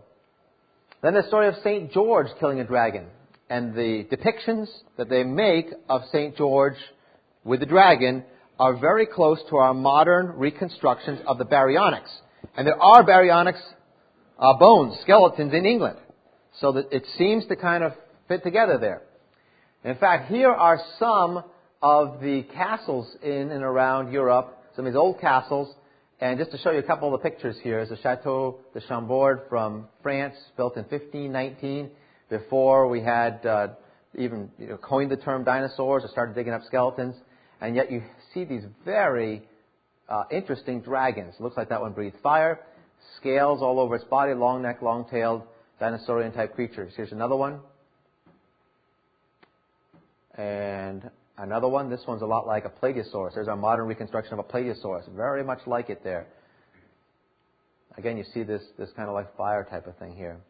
Then the story of Saint George killing a dragon. And the depictions that they make of Saint George with the dragon are very close to our modern reconstructions of the baryonyx. And there are baryonyx uh, bones, skeletons in England. So that it seems to kind of fit together there. In fact, here are some of the castles in and around Europe, some of these old castles. And just to show you a couple of the pictures here is the Chateau de Chambord from France, built in fifteen nineteen, before we had uh, even you know, coined the term dinosaurs or started digging up skeletons. And yet you see these very uh, interesting dragons. It looks like that one breathed fire. Scales all over its body, long neck, long-tailed, dinosaurian-type creatures. Here's another one. And another one. This one's a lot like a Plateosaurus. There's our modern reconstruction of a Plateosaurus. Very much like it there. Again, you see this, this kind of like fire type of thing here.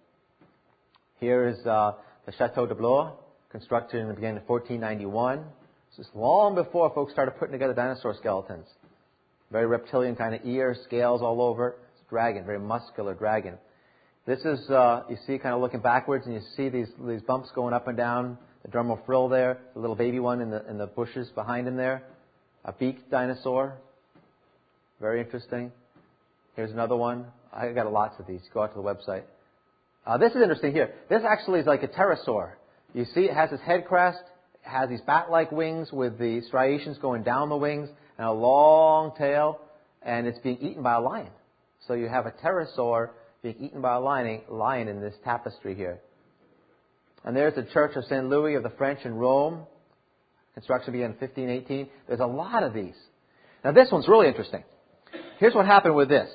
Here is uh, the Chateau de Blois, constructed in the beginning of fourteen ninety-one. This is long before folks started putting together dinosaur skeletons. Very reptilian kind of ears, scales all over. It's a dragon, very muscular dragon. This is, uh, you see kind of looking backwards, and you see these these bumps going up and down, the dermal frill there, the little baby one in the in the bushes behind him there. A beaked dinosaur. Very interesting. Here's another one. I got lots of these. Go out to the website. Uh, this is interesting here. This actually is like a pterosaur. You see it has this head crest, it has these bat-like wings with the striations going down the wings, and a long tail, and it's being eaten by a lion. So you have a pterosaur being eaten by a lion, lion in this tapestry here. And there's the Church of Saint Louis of the French in Rome. Construction began in fifteen eighteen. There's a lot of these. Now this one's really interesting. Here's what happened with this.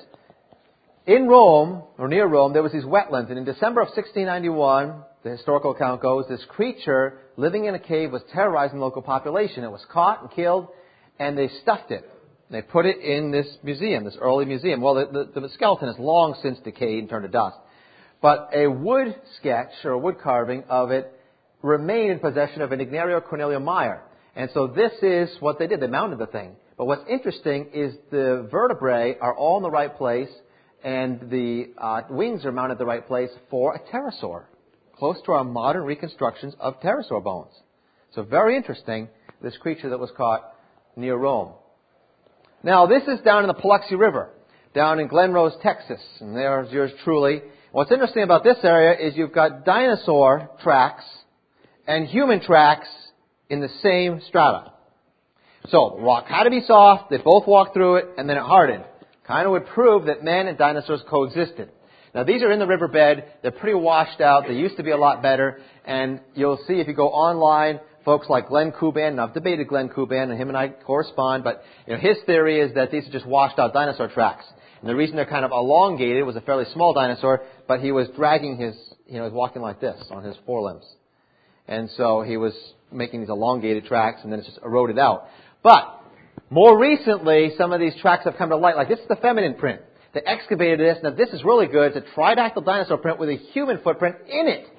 In Rome, or near Rome, there was these wetlands, and in December of sixteen ninety-one, the historical account goes, this creature living in a cave was terrorizing the local population. It was caught and killed, and they stuffed it. They put it in this museum, this early museum. Well, the, the, the skeleton has long since decayed and turned to dust. But a wood sketch, or a wood carving of it, remained in possession of an Ignario Cornelio Meyer. And so this is what they did. They mounted the thing. But what's interesting is the vertebrae are all in the right place, and the uh, wings are mounted the right place for a pterosaur, close to our modern reconstructions of pterosaur bones. So very interesting, this creature that was caught near Rome. Now, this is down in the Paluxy River, down in Glen Rose, Texas, and there's yours truly. What's interesting about this area is you've got dinosaur tracks and human tracks in the same strata. So, the rock had to be soft, they both walked through it, and then it hardened. Kind of would prove that men and dinosaurs coexisted. Now, these are in the riverbed. They're pretty washed out. They used to be a lot better. And you'll see if you go online, folks like Glenn Kuban, and I've debated Glenn Kuban, and him and I correspond, but you know, his theory is that these are just washed out dinosaur tracks. And the reason they're kind of elongated, it was a fairly small dinosaur, but he was dragging his, you know, he was walking like this on his forelimbs. And so he was making these elongated tracks, and then it's just eroded out. But more recently, some of these tracks have come to light, like this is the feminine print. They excavated this. Now this is really good. It's a tridactyl dinosaur print with a human footprint in it.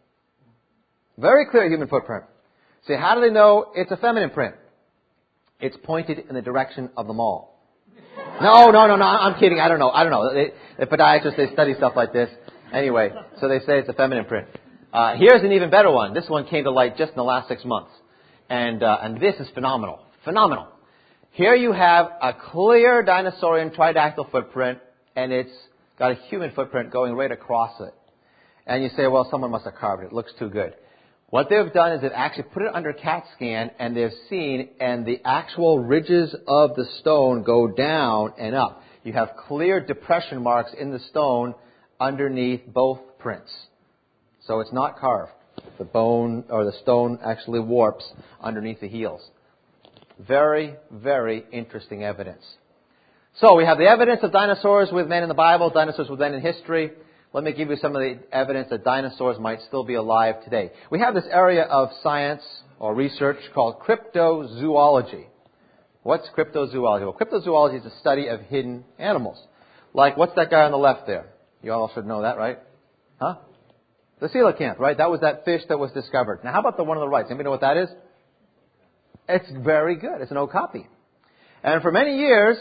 Very clear human footprint. See, how do they know it's a feminine print? It's pointed in the direction of the mall. No, no, no, no, I'm kidding. I don't know. I don't know. They, the podiatrists, they study stuff like this. Anyway, so they say it's a feminine print. Uh, here's an even better one. This one came to light just in the last six months. And, uh, and this is phenomenal. Phenomenal. Here you have a clear dinosaurian tridactyl footprint, and it's got a human footprint going right across it. And you say, well, someone must have carved it. It looks too good. What they've done is they've actually put it under CAT scan, and they've seen, and the actual ridges of the stone go down and up. You have clear depression marks in the stone underneath both prints. So it's not carved. The bone or the stone actually warps underneath the heels. Very, very interesting evidence. So we have the evidence of dinosaurs with men in the Bible, dinosaurs with men in history. Let me give you some of the evidence that dinosaurs might still be alive today. We have this area of science or research called cryptozoology. What's cryptozoology? Well, cryptozoology is the study of hidden animals. Like, what's that guy on the left there? You all should know that, right? Huh? The coelacanth, right? That was that fish that was discovered. Now, how about the one on the right? Does anybody know what that is? It's very good. It's an okapi. And for many years,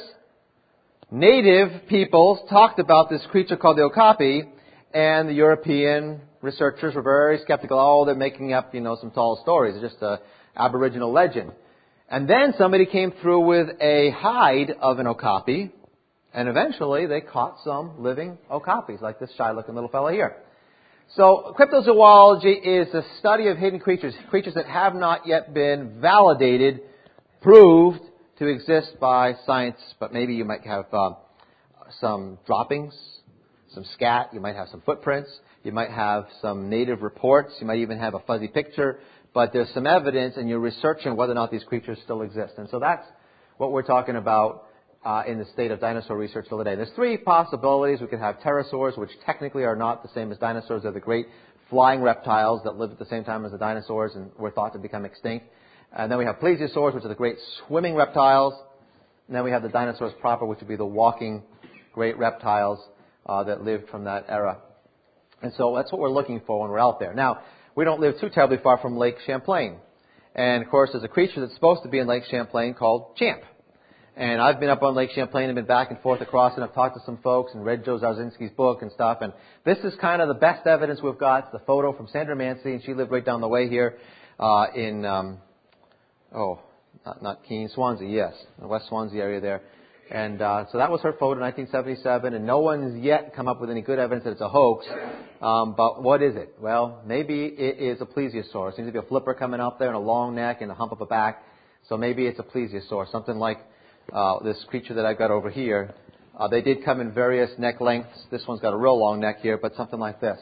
native peoples talked about this creature called the okapi, and the European researchers were very skeptical. Oh, they're making up, you know, some tall stories. It's just an aboriginal legend. And then somebody came through with a hide of an okapi, and eventually they caught some living okapis, like this shy-looking little fellow here. So cryptozoology is the study of hidden creatures, creatures that have not yet been validated, proved to exist by science, but maybe you might have uh, some droppings, some scat, you might have some footprints, you might have some native reports, you might even have a fuzzy picture, but there's some evidence and you're researching whether or not these creatures still exist. And so that's what we're talking about uh, in the state of dinosaur research till today. There's three possibilities. We could have pterosaurs, which technically are not the same as dinosaurs. They're the great flying reptiles that lived at the same time as the dinosaurs and were thought to become extinct. And then we have plesiosaurs, which are the great swimming reptiles. And then we have the dinosaurs proper, which would be the walking great reptiles uh, that lived from that era. And so that's what we're looking for when we're out there. Now, we don't live too terribly far from Lake Champlain. And, of course, there's a creature that's supposed to be in Lake Champlain called Champ. And I've been up on Lake Champlain and been back and forth across, and I've talked to some folks and read Joe Zarzinski's book and stuff. And this is kind of the best evidence we've got. It's the photo from Sandra Mancy, and she lived right down the way here uh, in... Um, Oh, not, not Keene, Swansea, yes, the West Swansea area there. And uh, so that was her photo in nineteen seventy-seven, and no one's yet come up with any good evidence that it's a hoax. Um, but what is it? Well, maybe it is a plesiosaur. It seems to be a flipper coming up there and a long neck and a hump of a back. So maybe it's a plesiosaur, something like uh, this creature that I've got over here. Uh, they did come in various neck lengths. This one's got a real long neck here, but something like this.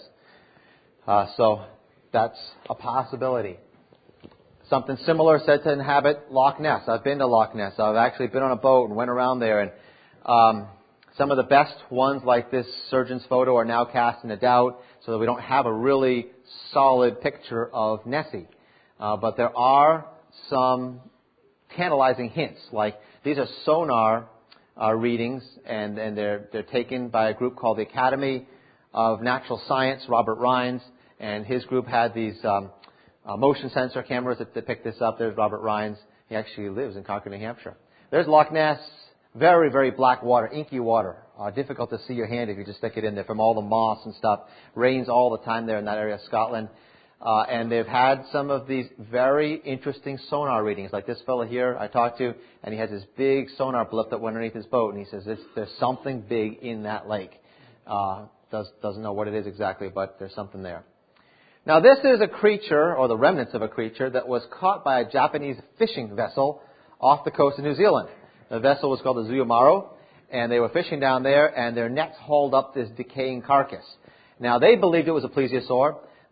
Uh, so that's a possibility. Something similar said to inhabit Loch Ness. I've been to Loch Ness. I've actually been on a boat and went around there. And um, some of the best ones, like this surgeon's photo, are now cast into doubt, so that we don't have a really solid picture of Nessie. Uh, but there are some tantalizing hints. Like these are sonar uh, readings, and, and they're they're taken by a group called the Academy of Natural Science. Robert Rines and his group had these. Um, Uh, motion sensor cameras that, that pick this up. There's Robert Rines. He actually lives in Concord, New Hampshire. There's Loch Ness. Very, very black water, inky water. Uh, difficult to see your hand if you just stick it in there from all the moss and stuff. Rains all the time there in that area of Scotland. Uh, and they've had some of these very interesting sonar readings. Like this fellow here I talked to, and he has this big sonar blip that went underneath his boat. And he says, there's something big in that lake. Uh, does, doesn't know what it is exactly, but there's something there. Now, this is a creature, or the remnants of a creature, that was caught by a Japanese fishing vessel off the coast of New Zealand. The vessel was called the Zuyumaru, and they were fishing down there, and their nets hauled up this decaying carcass. Now, they believed it was a plesiosaur,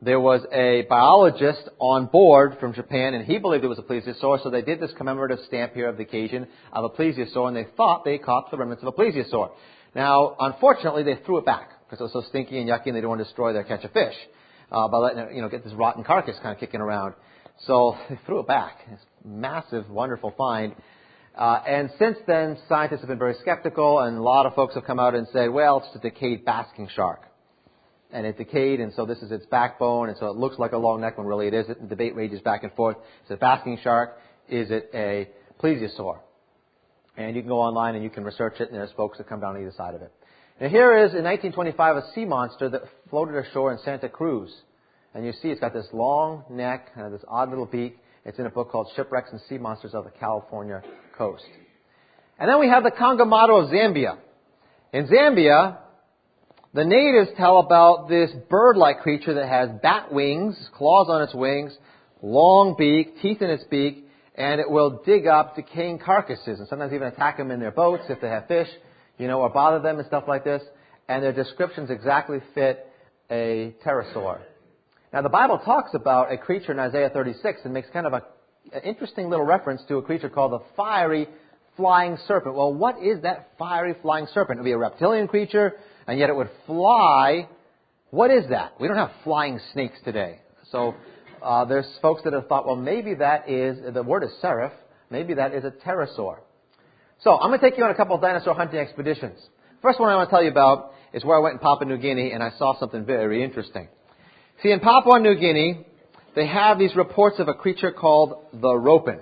there was a biologist on board from Japan, and he believed it was a plesiosaur, so they did this commemorative stamp here of the occasion of a plesiosaur, and they thought they caught the remnants of a plesiosaur. Now, unfortunately, they threw it back because it was so stinky and yucky, and they didn't want to destroy their catch of fish uh, by letting it, you know, get this rotten carcass kind of kicking around. So they threw it back. It's a massive, wonderful find. Uh, and since then, scientists have been very skeptical, and a lot of folks have come out and said, well, it's a decayed basking shark. And it decayed, and so this is its backbone, and so it looks like a long neck when really it isn't. The debate rages back and forth. Is it a basking shark? Is it a plesiosaur? And you can go online and you can research it, and there's folks that come down either side of it. And here is, in nineteen twenty-five, a sea monster that floated ashore in Santa Cruz. And you see it's got this long neck and this odd little beak. It's in a book called Shipwrecks and Sea Monsters of the California Coast. And then we have the Kangamato of Zambia. In Zambia, the natives tell about this bird-like creature that has bat wings, claws on its wings, long beak, teeth in its beak, and it will dig up decaying carcasses and sometimes even attack them in their boats if they have fish, you know, or bother them and stuff like this. And their descriptions exactly fit a pterosaur. Now, the Bible talks about a creature in Isaiah thirty-six and makes kind of a, an interesting little reference to a creature called the fiery flying serpent. Well, what is that fiery flying serpent? It would be a reptilian creature, and yet it would fly. What is that? We don't have flying snakes today. So uh, there's folks that have thought, well, maybe that is, the word is seraph, maybe that is a pterosaur. So I'm going to take you on a couple of dinosaur hunting expeditions. First one I want to tell you about is where I went in Papua New Guinea, and I saw something very interesting. See, in Papua New Guinea, they have these reports of a creature called the ropin.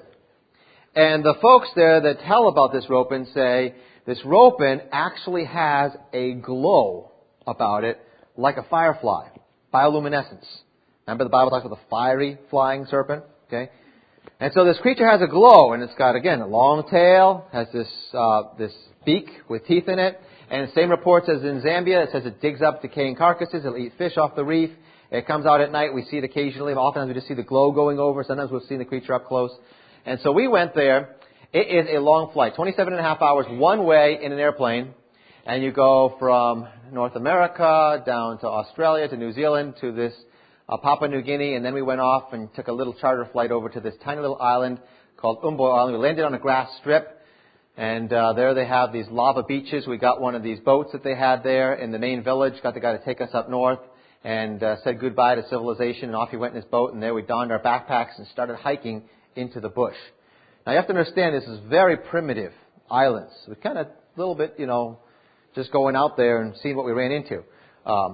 And the folks there that tell about this ropin say this ropin actually has a glow about it like a firefly, bioluminescence. Remember the Bible talks about the fiery flying serpent? Okay. And so this creature has a glow, and it's got, again, a long tail, has this uh, this beak with teeth in it. And the same reports as in Zambia. It says it digs up decaying carcasses. It'll eat fish off the reef. It comes out at night. We see it occasionally. Oftentimes we just see the glow going over. Sometimes we'll see the creature up close. And so we went there. It is a long flight, twenty-seven and a half hours one way in an airplane. And you go from North America down to Australia to New Zealand to this uh, Papua New Guinea. And then we went off and took a little charter flight over to this tiny little island called Umbo Island. We landed on a grass strip. And uh, there they have these lava beaches. We got one of these boats that they had there in the main village. Got the guy to take us up north. And uh, said goodbye to civilization, and off he went in his boat, and there we donned our backpacks and started hiking into the bush. Now you have to understand this is very primitive islands. We kind of a little bit, you know, just going out there and seeing what we ran into. Um,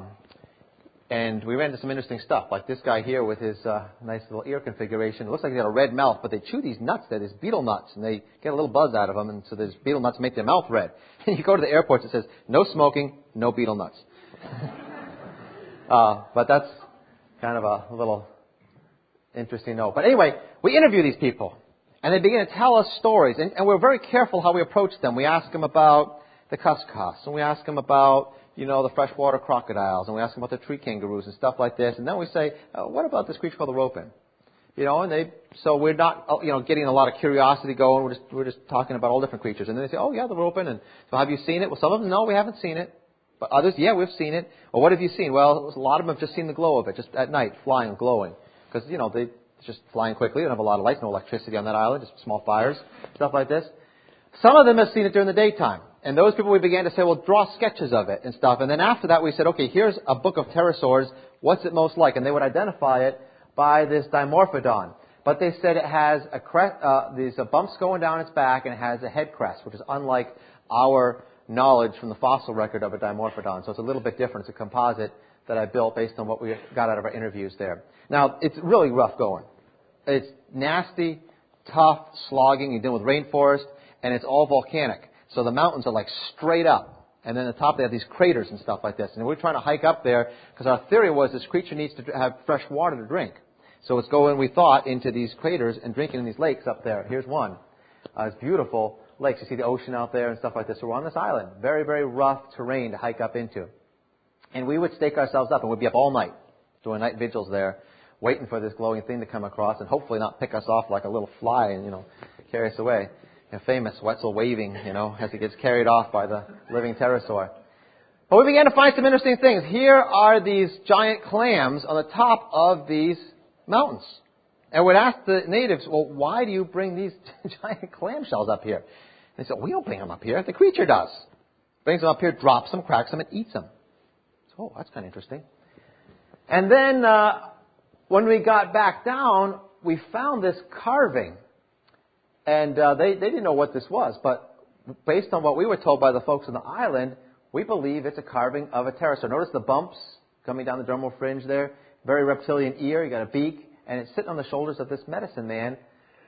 and we ran into some interesting stuff, like this guy here with his uh, nice little ear configuration. It looks like he's got a red mouth, but they chew these nuts, they're these beetle nuts, and they get a little buzz out of them, and so these beetle nuts make their mouth red. And you go to the airports, it says, no smoking, no beetle nuts. Uh, but that's kind of a little interesting note. But anyway, we interview these people, and they begin to tell us stories. And, and we're very careful how we approach them. We ask them about the cuscus, and we ask them about, you know, the freshwater crocodiles, and we ask them about the tree kangaroos and stuff like this. And then we say, uh, what about this creature called the ropin? You know, and they, so we're not, you know, getting a lot of curiosity going. We're just, we're just talking about all different creatures. And then they say, oh yeah, the ropin. And so have you seen it? Well, some of them, no, we haven't seen it. But others, yeah, we've seen it. Well, what have you seen? Well, a lot of them have just seen the glow of it, just at night, flying, glowing. Because, you know, they just flying quickly. They don't have a lot of lights, no electricity on that island, just small fires, stuff like this. Some of them have seen it during the daytime. And those people, we began to say, well, draw sketches of it and stuff. And then after that, we said, okay, here's a book of pterosaurs. What's it most like? And they would identify it by this Dimorphodon. But they said it has a crest, uh, these uh, bumps going down its back, and it has a head crest, which is unlike our knowledge from the fossil record of a Dimorphodon. So it's a little bit different. It's a composite that I built based on what we got out of our interviews there. Now, it's really rough going. It's nasty, tough, slogging. You deal with rainforest, and it's all volcanic. So the mountains are like straight up. And then at the top they have these craters and stuff like this. And we're trying to hike up there because our theory was this creature needs to have fresh water to drink. So it's going, we thought, into these craters and drinking in these lakes up there. Here's one. Uh, it's beautiful. Lakes. You see the ocean out there and stuff like this. So we're on this island. Very, very rough terrain to hike up into. And we would stake ourselves up, and we'd be up all night doing night vigils there, waiting for this glowing thing to come across and hopefully not pick us off like a little fly and, you know, carry us away. You know, famous Wetzel waving, you know, as he gets carried off by the living pterosaur. But we began to find some interesting things. Here are these giant clams on the top of these mountains. And we'd ask the natives, well, why do you bring these giant clam shells up here? And they said, we don't bring them up here. The creature does. Brings them up here, drops them, cracks them, and eats them. So, oh, that's kind of interesting. And then uh, when we got back down, we found this carving. And uh, they, they didn't know what this was. But based on what we were told by the folks on the island, we believe it's a carving of a pterosaur. Notice the bumps coming down the dermal fringe there. Very reptilian ear. You got a beak. And it's sitting on the shoulders of this medicine man.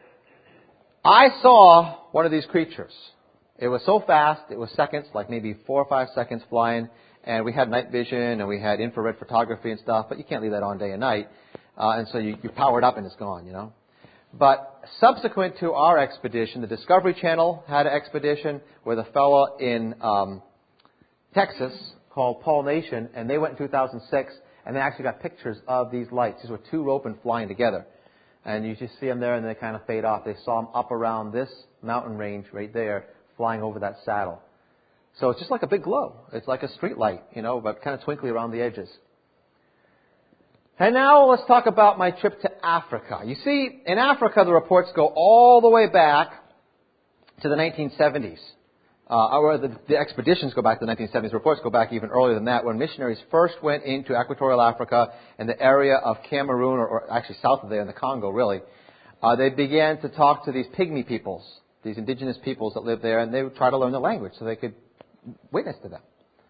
I saw one of these creatures. It was so fast. It was seconds, like maybe four or five seconds flying. And we had night vision and we had infrared photography and stuff. But you can't leave that on day and night. Uh, and so you, you power it up and it's gone, you know. But subsequent to our expedition, the Discovery Channel had an expedition with a fellow in um, Texas called Paul Nation. And they went in two thousand six. And they actually got pictures of these lights. These were two ropen flying together. And you just see them there and they kind of fade off. They saw them up around this mountain range right there, flying over that saddle. So it's just like a big glow. It's like a street light, you know, but kind of twinkly around the edges. And now let's talk about my trip to Africa. You see, in Africa, the reports go all the way back to the nineteen seventies. Uh, or the, the expeditions go back to the nineteen seventies. Reports go back even earlier than that, when missionaries first went into equatorial Africa in the area of Cameroon, or, or actually south of there in the Congo, really. Uh, they began to talk to these pygmy peoples, these indigenous peoples that lived there, and they would try to learn the language so they could witness to them.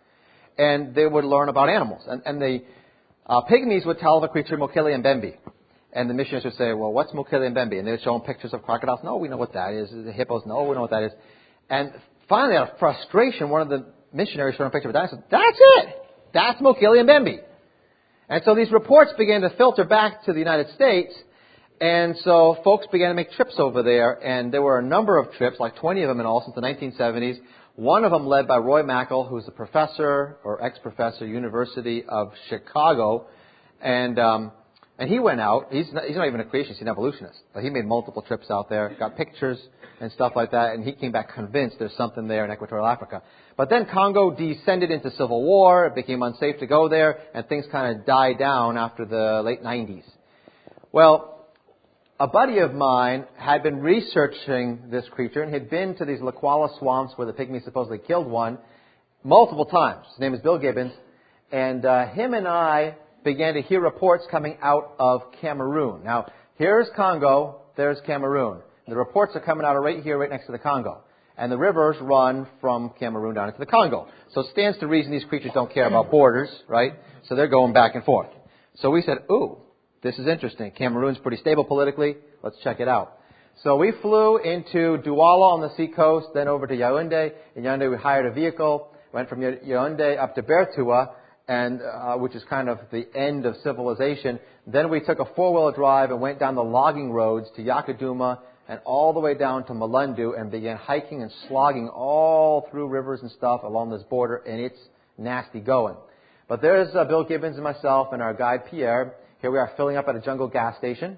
And they would learn about animals. And, and the uh, pygmies would tell of a creature, Mokele Mbembe. And the missionaries would say, well, what's Mokele Mbembe? And they would show them pictures of crocodiles. No, we know what that is. The hippos, no, we know what that is. And finally, out of frustration, one of the missionaries showed a picture of a dinosaur. That's it! That's Mokele Mbembe. And so these reports began to filter back to the United States. And so folks began to make trips over there. And there were a number of trips, like twenty of them in all, since the nineteen seventies. One of them led by Roy Mackal, who's a professor, or ex-professor, University of Chicago. And um, and he went out. He's not, he's not even a creationist, he's an evolutionist. But he made multiple trips out there, got pictures and stuff like that, and he came back convinced there's something there in equatorial Africa. But then Congo descended into civil war, it became unsafe to go there, and things kind of died down after the late nineties. Well, a buddy of mine had been researching this creature and had been to these Lakwala swamps where the pygmies supposedly killed one multiple times. His name is Bill Gibbons, and uh, him and I began to hear reports coming out of Cameroon. Now, here's Congo, there's Cameroon. The reports are coming out right here, right next to the Congo. And the rivers run from Cameroon down into the Congo. So it stands to reason these creatures don't care about borders, right? So they're going back and forth. So we said, ooh, this is interesting. Cameroon's pretty stable politically. Let's check it out. So we flew into Douala on the seacoast, then over to Yaoundé. In Yaoundé, we hired a vehicle, went from Yaoundé up to Bertoua, and uh, which is kind of the end of civilization. Then we took a four-wheel drive and went down the logging roads to Yakaduma and all the way down to Malundu and began hiking and slogging all through rivers and stuff along this border, and it's nasty going. But there's uh, Bill Gibbons and myself and our guide Pierre. Here we are filling up at a jungle gas station.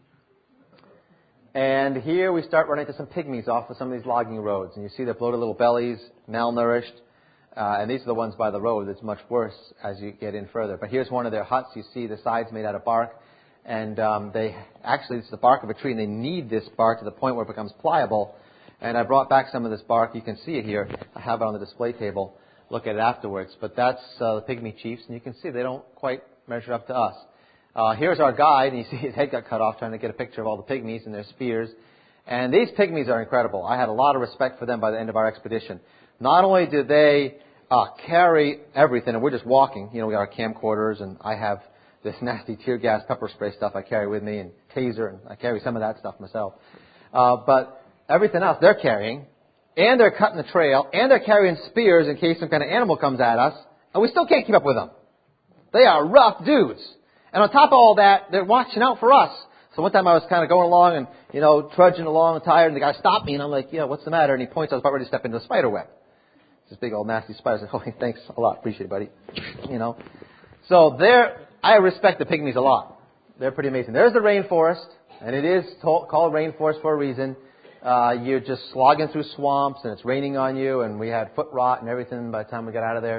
And here we start running into some pygmies off of some of these logging roads. And you see their bloated little bellies, malnourished. Uh, and these are the ones by the road. It's much worse as you get in further. But here's one of their huts. You see the sides made out of bark. And um, they actually, it's the bark of a tree, and they knead this bark to the point where it becomes pliable. And I brought back some of this bark. You can see it here. I have it on the display table. Look at it afterwards. But that's uh, the pygmy chiefs, and you can see they don't quite measure up to us. Uh, here's our guide, and you see his head got cut off trying to get a picture of all the pygmies and their spears. And these pygmies are incredible. I had a lot of respect for them by the end of our expedition. Not only do they uh, carry everything, and we're just walking. You know, we got our camcorders, and I have this nasty tear gas pepper spray stuff I carry with me, and taser, and I carry some of that stuff myself. Uh, but everything else they're carrying, and they're cutting the trail, and they're carrying spears in case some kind of animal comes at us, and we still can't keep up with them. They are rough dudes. And on top of all that, they're watching out for us. So one time I was kind of going along and, you know, trudging along and tired, and the guy stopped me, and I'm like, yeah, what's the matter? And he points, I was about ready to step into a spider web. It's this big old nasty spider. I said, oh, thanks a lot. Appreciate it, buddy. You know. So there, I respect the pygmies a lot. They're pretty amazing. There's the rainforest, and it is to- called rainforest for a reason. Uh, you're just slogging through swamps, and it's raining on you, and we had foot rot and everything by the time we got out of there.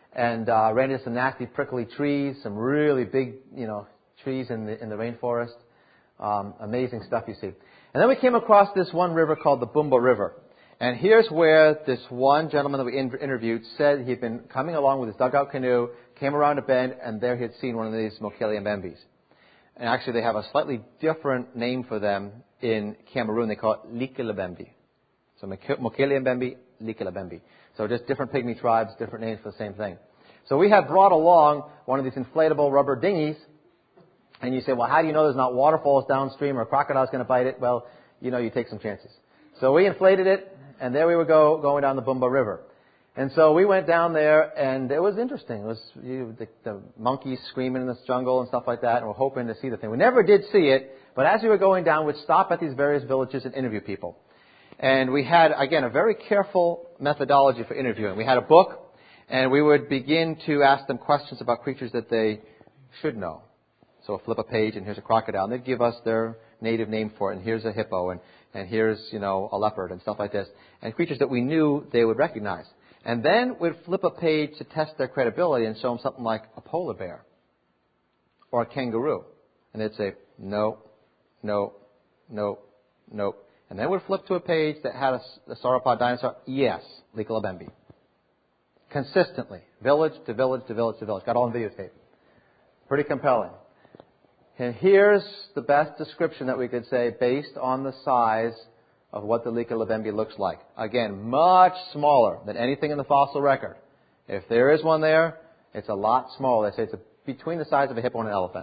and uh, ran into some nasty prickly trees, some really big, you know, trees in the in the rainforest. Um, amazing stuff you see. And then we came across this one river called the Bumba River. And here's where this one gentleman that we in- interviewed said he'd been coming along with his dugout canoe, came around a bend, and there he had seen one of these Mokele-mbembes. And actually they have a slightly different name for them in Cameroon. They call it Likelebembe. So Mokele-mbembe, Likelebembe. So just different pygmy tribes, different names for the same thing. So we had brought along one of these inflatable rubber dinghies. And you say, well, how do you know there's not waterfalls downstream or a crocodile's going to bite it? Well, you know, you take some chances. So we inflated it, and there we would go, going down the Bumba River. And so we went down there, and it was interesting. It was you, the, the monkeys screaming in this jungle and stuff like that, and we're hoping to see the thing. We never did see it, but as we were going down, we'd stop at these various villages and interview people. And we had, again, a very careful methodology for interviewing. We had a book, and we would begin to ask them questions about creatures that they should know. So flip a page, and here's a crocodile, and they'd give us their native name for it, and here's a hippo, and, and here's, you know, a leopard, and stuff like this, and creatures that we knew they would recognize. And then we'd flip a page to test their credibility and show them something like a polar bear or a kangaroo. And they'd say, no, no, no, no. And then we'd flip to a page that had a, a sauropod dinosaur. Yes, Likelebembe. Consistently, village to village to village to village. Got all on videotape. Pretty compelling. And here's the best description that we could say based on the size of what the Likelebembe looks like. Again, much smaller than anything in the fossil record. If there is one there, it's a lot smaller. They say it's a, between the size of a hippo and an elephant.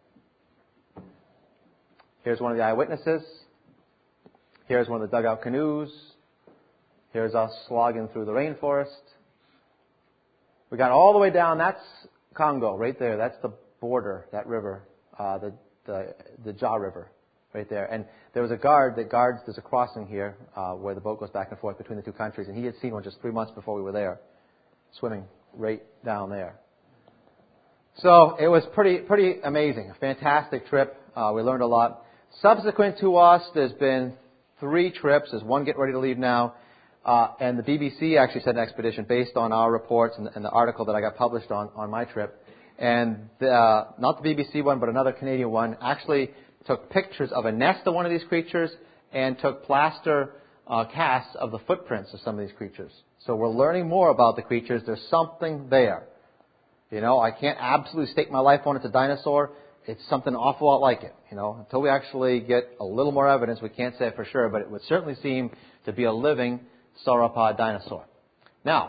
Here's one of the eyewitnesses. Here's one of the dugout canoes. Here's us slogging through the rainforest. We got all the way down. That's Congo right there. That's the border, that river. Uh, the, the the Ja River, right there. And there was a guard that guards, there's a crossing here uh, where the boat goes back and forth between the two countries. And he had seen one just three months before we were there, swimming right down there. So it was pretty pretty amazing, a fantastic trip. Uh, we learned a lot. Subsequent to us, there's been three trips. There's one getting ready to leave now. Uh, and the B B C actually sent an expedition based on our reports and, and the article that I got published on, on my trip. And the, uh, not the B B C one, but another Canadian one, actually took pictures of a nest of one of these creatures and took plaster uh, casts of the footprints of some of these creatures. So we're learning more about the creatures. There's something there. You know, I can't absolutely stake my life on it's a dinosaur. It's something an awful lot like it. You know, until we actually get a little more evidence, we can't say for sure, but it would certainly seem to be a living sauropod dinosaur. Now,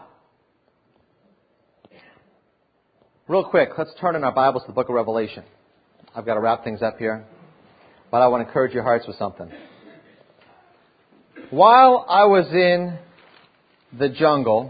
real quick, let's turn in our Bibles to the book of Revelation. I've got to wrap things up here, but I want to encourage your hearts with something. While I was in the jungle,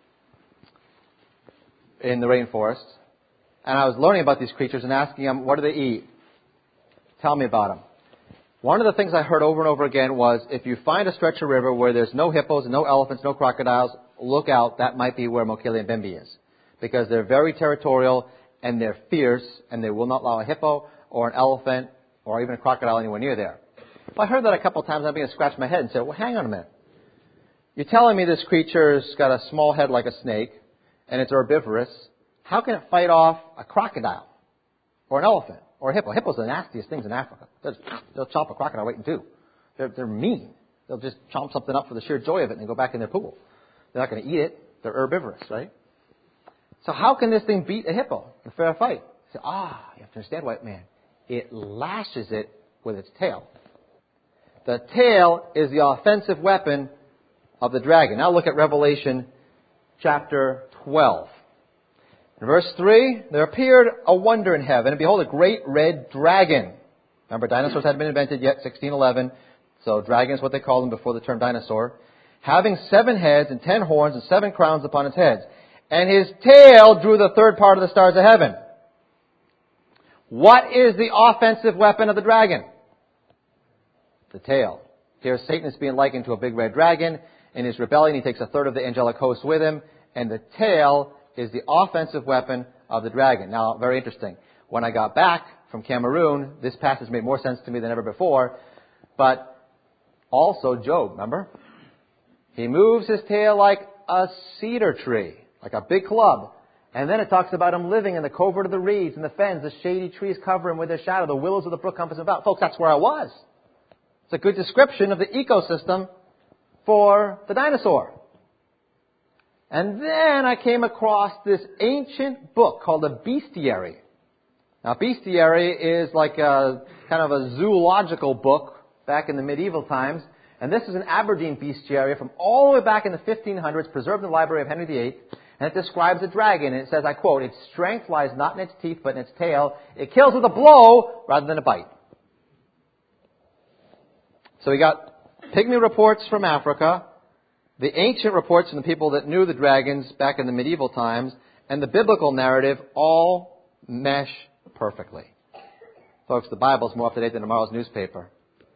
in the rainforest, and I was learning about these creatures and asking them, what do they eat? Tell me about them. One of the things I heard over and over again was, if you find a stretch of river where there's no hippos, no elephants, no crocodiles, look out, that might be where Mokele-mbembe is. Because they're very territorial, and they're fierce, and they will not allow a hippo or an elephant or even a crocodile anywhere near there. If I heard that a couple of times, I'd begin to scratch my head and say, well, hang on a minute. You're telling me this creature's got a small head like a snake, and it's herbivorous. How can it fight off a crocodile or an elephant or a hippo? Hippos are the nastiest things in Africa. They'll, they'll chomp a crocodile right in two. They're, they're mean. They'll just chomp something up for the sheer joy of it and go back in their pool. They're not going to eat it. They're herbivorous, right? So how can this thing beat a hippo in a fair fight? You say, ah, you have to understand, white man. It lashes it with its tail. The tail is the offensive weapon of the dragon. Now look at Revelation chapter twelve. In verse three, there appeared a wonder in heaven, and behold, a great red dragon. Remember, dinosaurs hadn't been invented yet, sixteen eleven. So dragon is what they called them before the term dinosaur. Having seven heads and ten horns and seven crowns upon its heads. And his tail drew the third part of the stars of heaven. What is the offensive weapon of the dragon? The tail. Here Satan is being likened to a big red dragon. In his rebellion, he takes a third of the angelic host with him. And the tail is the offensive weapon of the dragon. Now, very interesting. When I got back from Cameroon, this passage made more sense to me than ever before. But also Job, remember? He moves his tail like a cedar tree, like a big club. And then it talks about him living in the covert of the reeds and the fens, the shady trees cover him with their shadow, the willows of the brook compass him about. Folks, that's where I was. It's a good description of the ecosystem for the dinosaur. And then I came across this ancient book called a bestiary. Now, bestiary is like a kind of a zoological book back in the medieval times. And this is an Aberdeen bestiary from all the way back in the fifteen hundreds, preserved in the library of Henry the eighth. And it describes a dragon. And it says, I quote, its strength lies not in its teeth, but in its tail. It kills with a blow rather than a bite. So we got pygmy reports from Africa, the ancient reports from the people that knew the dragons back in the medieval times, and the biblical narrative all mesh perfectly. Folks, the Bible is more up to date than tomorrow's newspaper.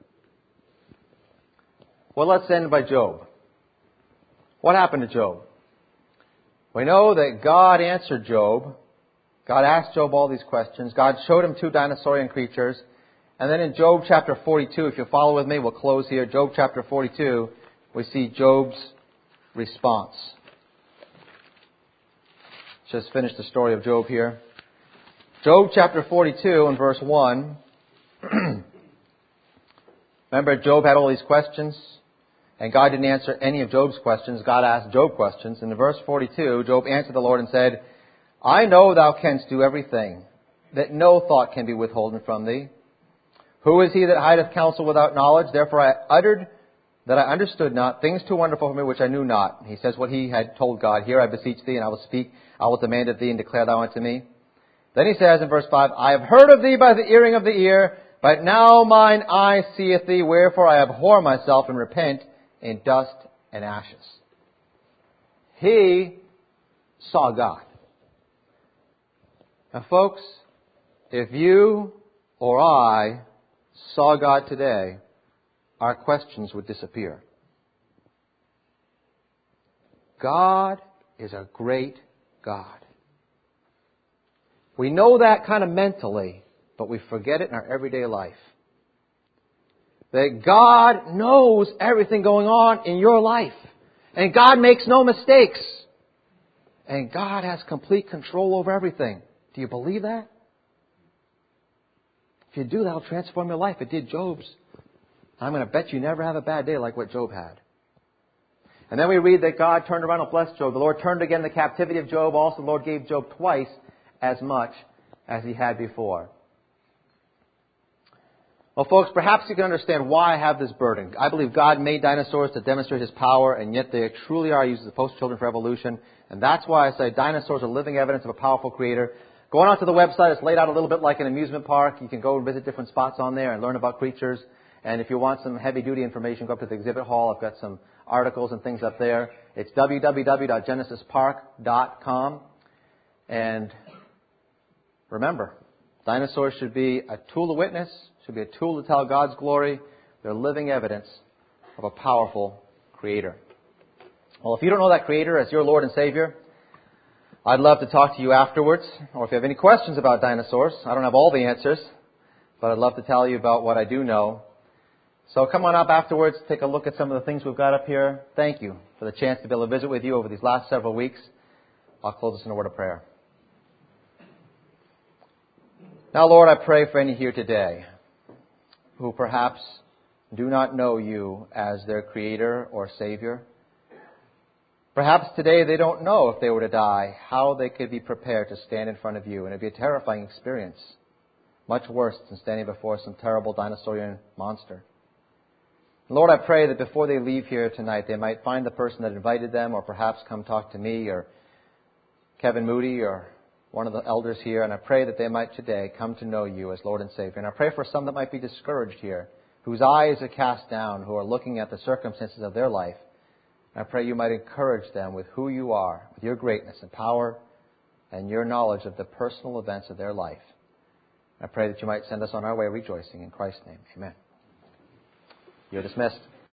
Well, let's end by Job. What happened to Job? We know that God answered Job. God asked Job all these questions. God showed him two dinosaurian creatures. And then in Job chapter forty-two, if you'll follow with me, we'll close here. Job chapter forty-two, we see Job's response. Just finish the story of Job here. Job chapter forty-two and verse one. Remember, Job had all these questions, and God didn't answer any of Job's questions. God asked Job questions. And in verse forty-two, Job answered the Lord and said, I know thou canst do everything, that no thought can be withholden from thee. Who is he that hideth counsel without knowledge? Therefore I uttered that I understood not, things too wonderful for me which I knew not. He says what he had told God, here I beseech thee, and I will speak, I will demand of thee, and declare thou unto me. Then he says in verse five, I have heard of thee by the hearing of the ear, but now mine eye seeth thee, wherefore I abhor myself and repent in dust and ashes. He saw God. Now folks, if you or I saw God today, our questions would disappear. God is a great God. We know that kind of mentally, but we forget it in our everyday life. That God knows everything going on in your life. And God makes no mistakes. And God has complete control over everything. Do you believe that? If you do, that'll transform your life. It did Job's. I'm going to bet you never have a bad day like what Job had. And then we read that God turned around and blessed Job. The Lord turned again the captivity of Job. Also, the Lord gave Job twice as much as he had before. Well, folks, perhaps you can understand why I have this burden. I believe God made dinosaurs to demonstrate His power, and yet they truly are used as the poster children for evolution. And that's why I say dinosaurs are living evidence of a powerful Creator. Going onto the website, it's laid out a little bit like an amusement park. You can go and visit different spots on there and learn about creatures. And if you want some heavy-duty information, go up to the exhibit hall. I've got some articles and things up there. It's w w w dot genesis park dot com. And remember, dinosaurs should be a tool of witness, should be a tool to tell God's glory. They're living evidence of a powerful Creator. Well, if you don't know that Creator as your Lord and Savior, I'd love to talk to you afterwards. Or if you have any questions about dinosaurs, I don't have all the answers, but I'd love to tell you about what I do know. So come on up afterwards, take a look at some of the things we've got up here. Thank you for the chance to be able to visit with you over these last several weeks. I'll close this in a word of prayer. Now, Lord, I pray for any here today who perhaps do not know you as their Creator or Savior. Perhaps today they don't know if they were to die, how they could be prepared to stand in front of you. And it'd be a terrifying experience, much worse than standing before some terrible dinosaurian monster. Lord, I pray that before they leave here tonight, they might find the person that invited them, or perhaps come talk to me or Kevin Moody or one of the elders here. And I pray that they might today come to know you as Lord and Savior. And I pray for some that might be discouraged here, whose eyes are cast down, who are looking at the circumstances of their life. And I pray you might encourage them with who you are, with your greatness and power and your knowledge of the personal events of their life. I pray that you might send us on our way rejoicing. In Christ's name, amen. You're dismissed.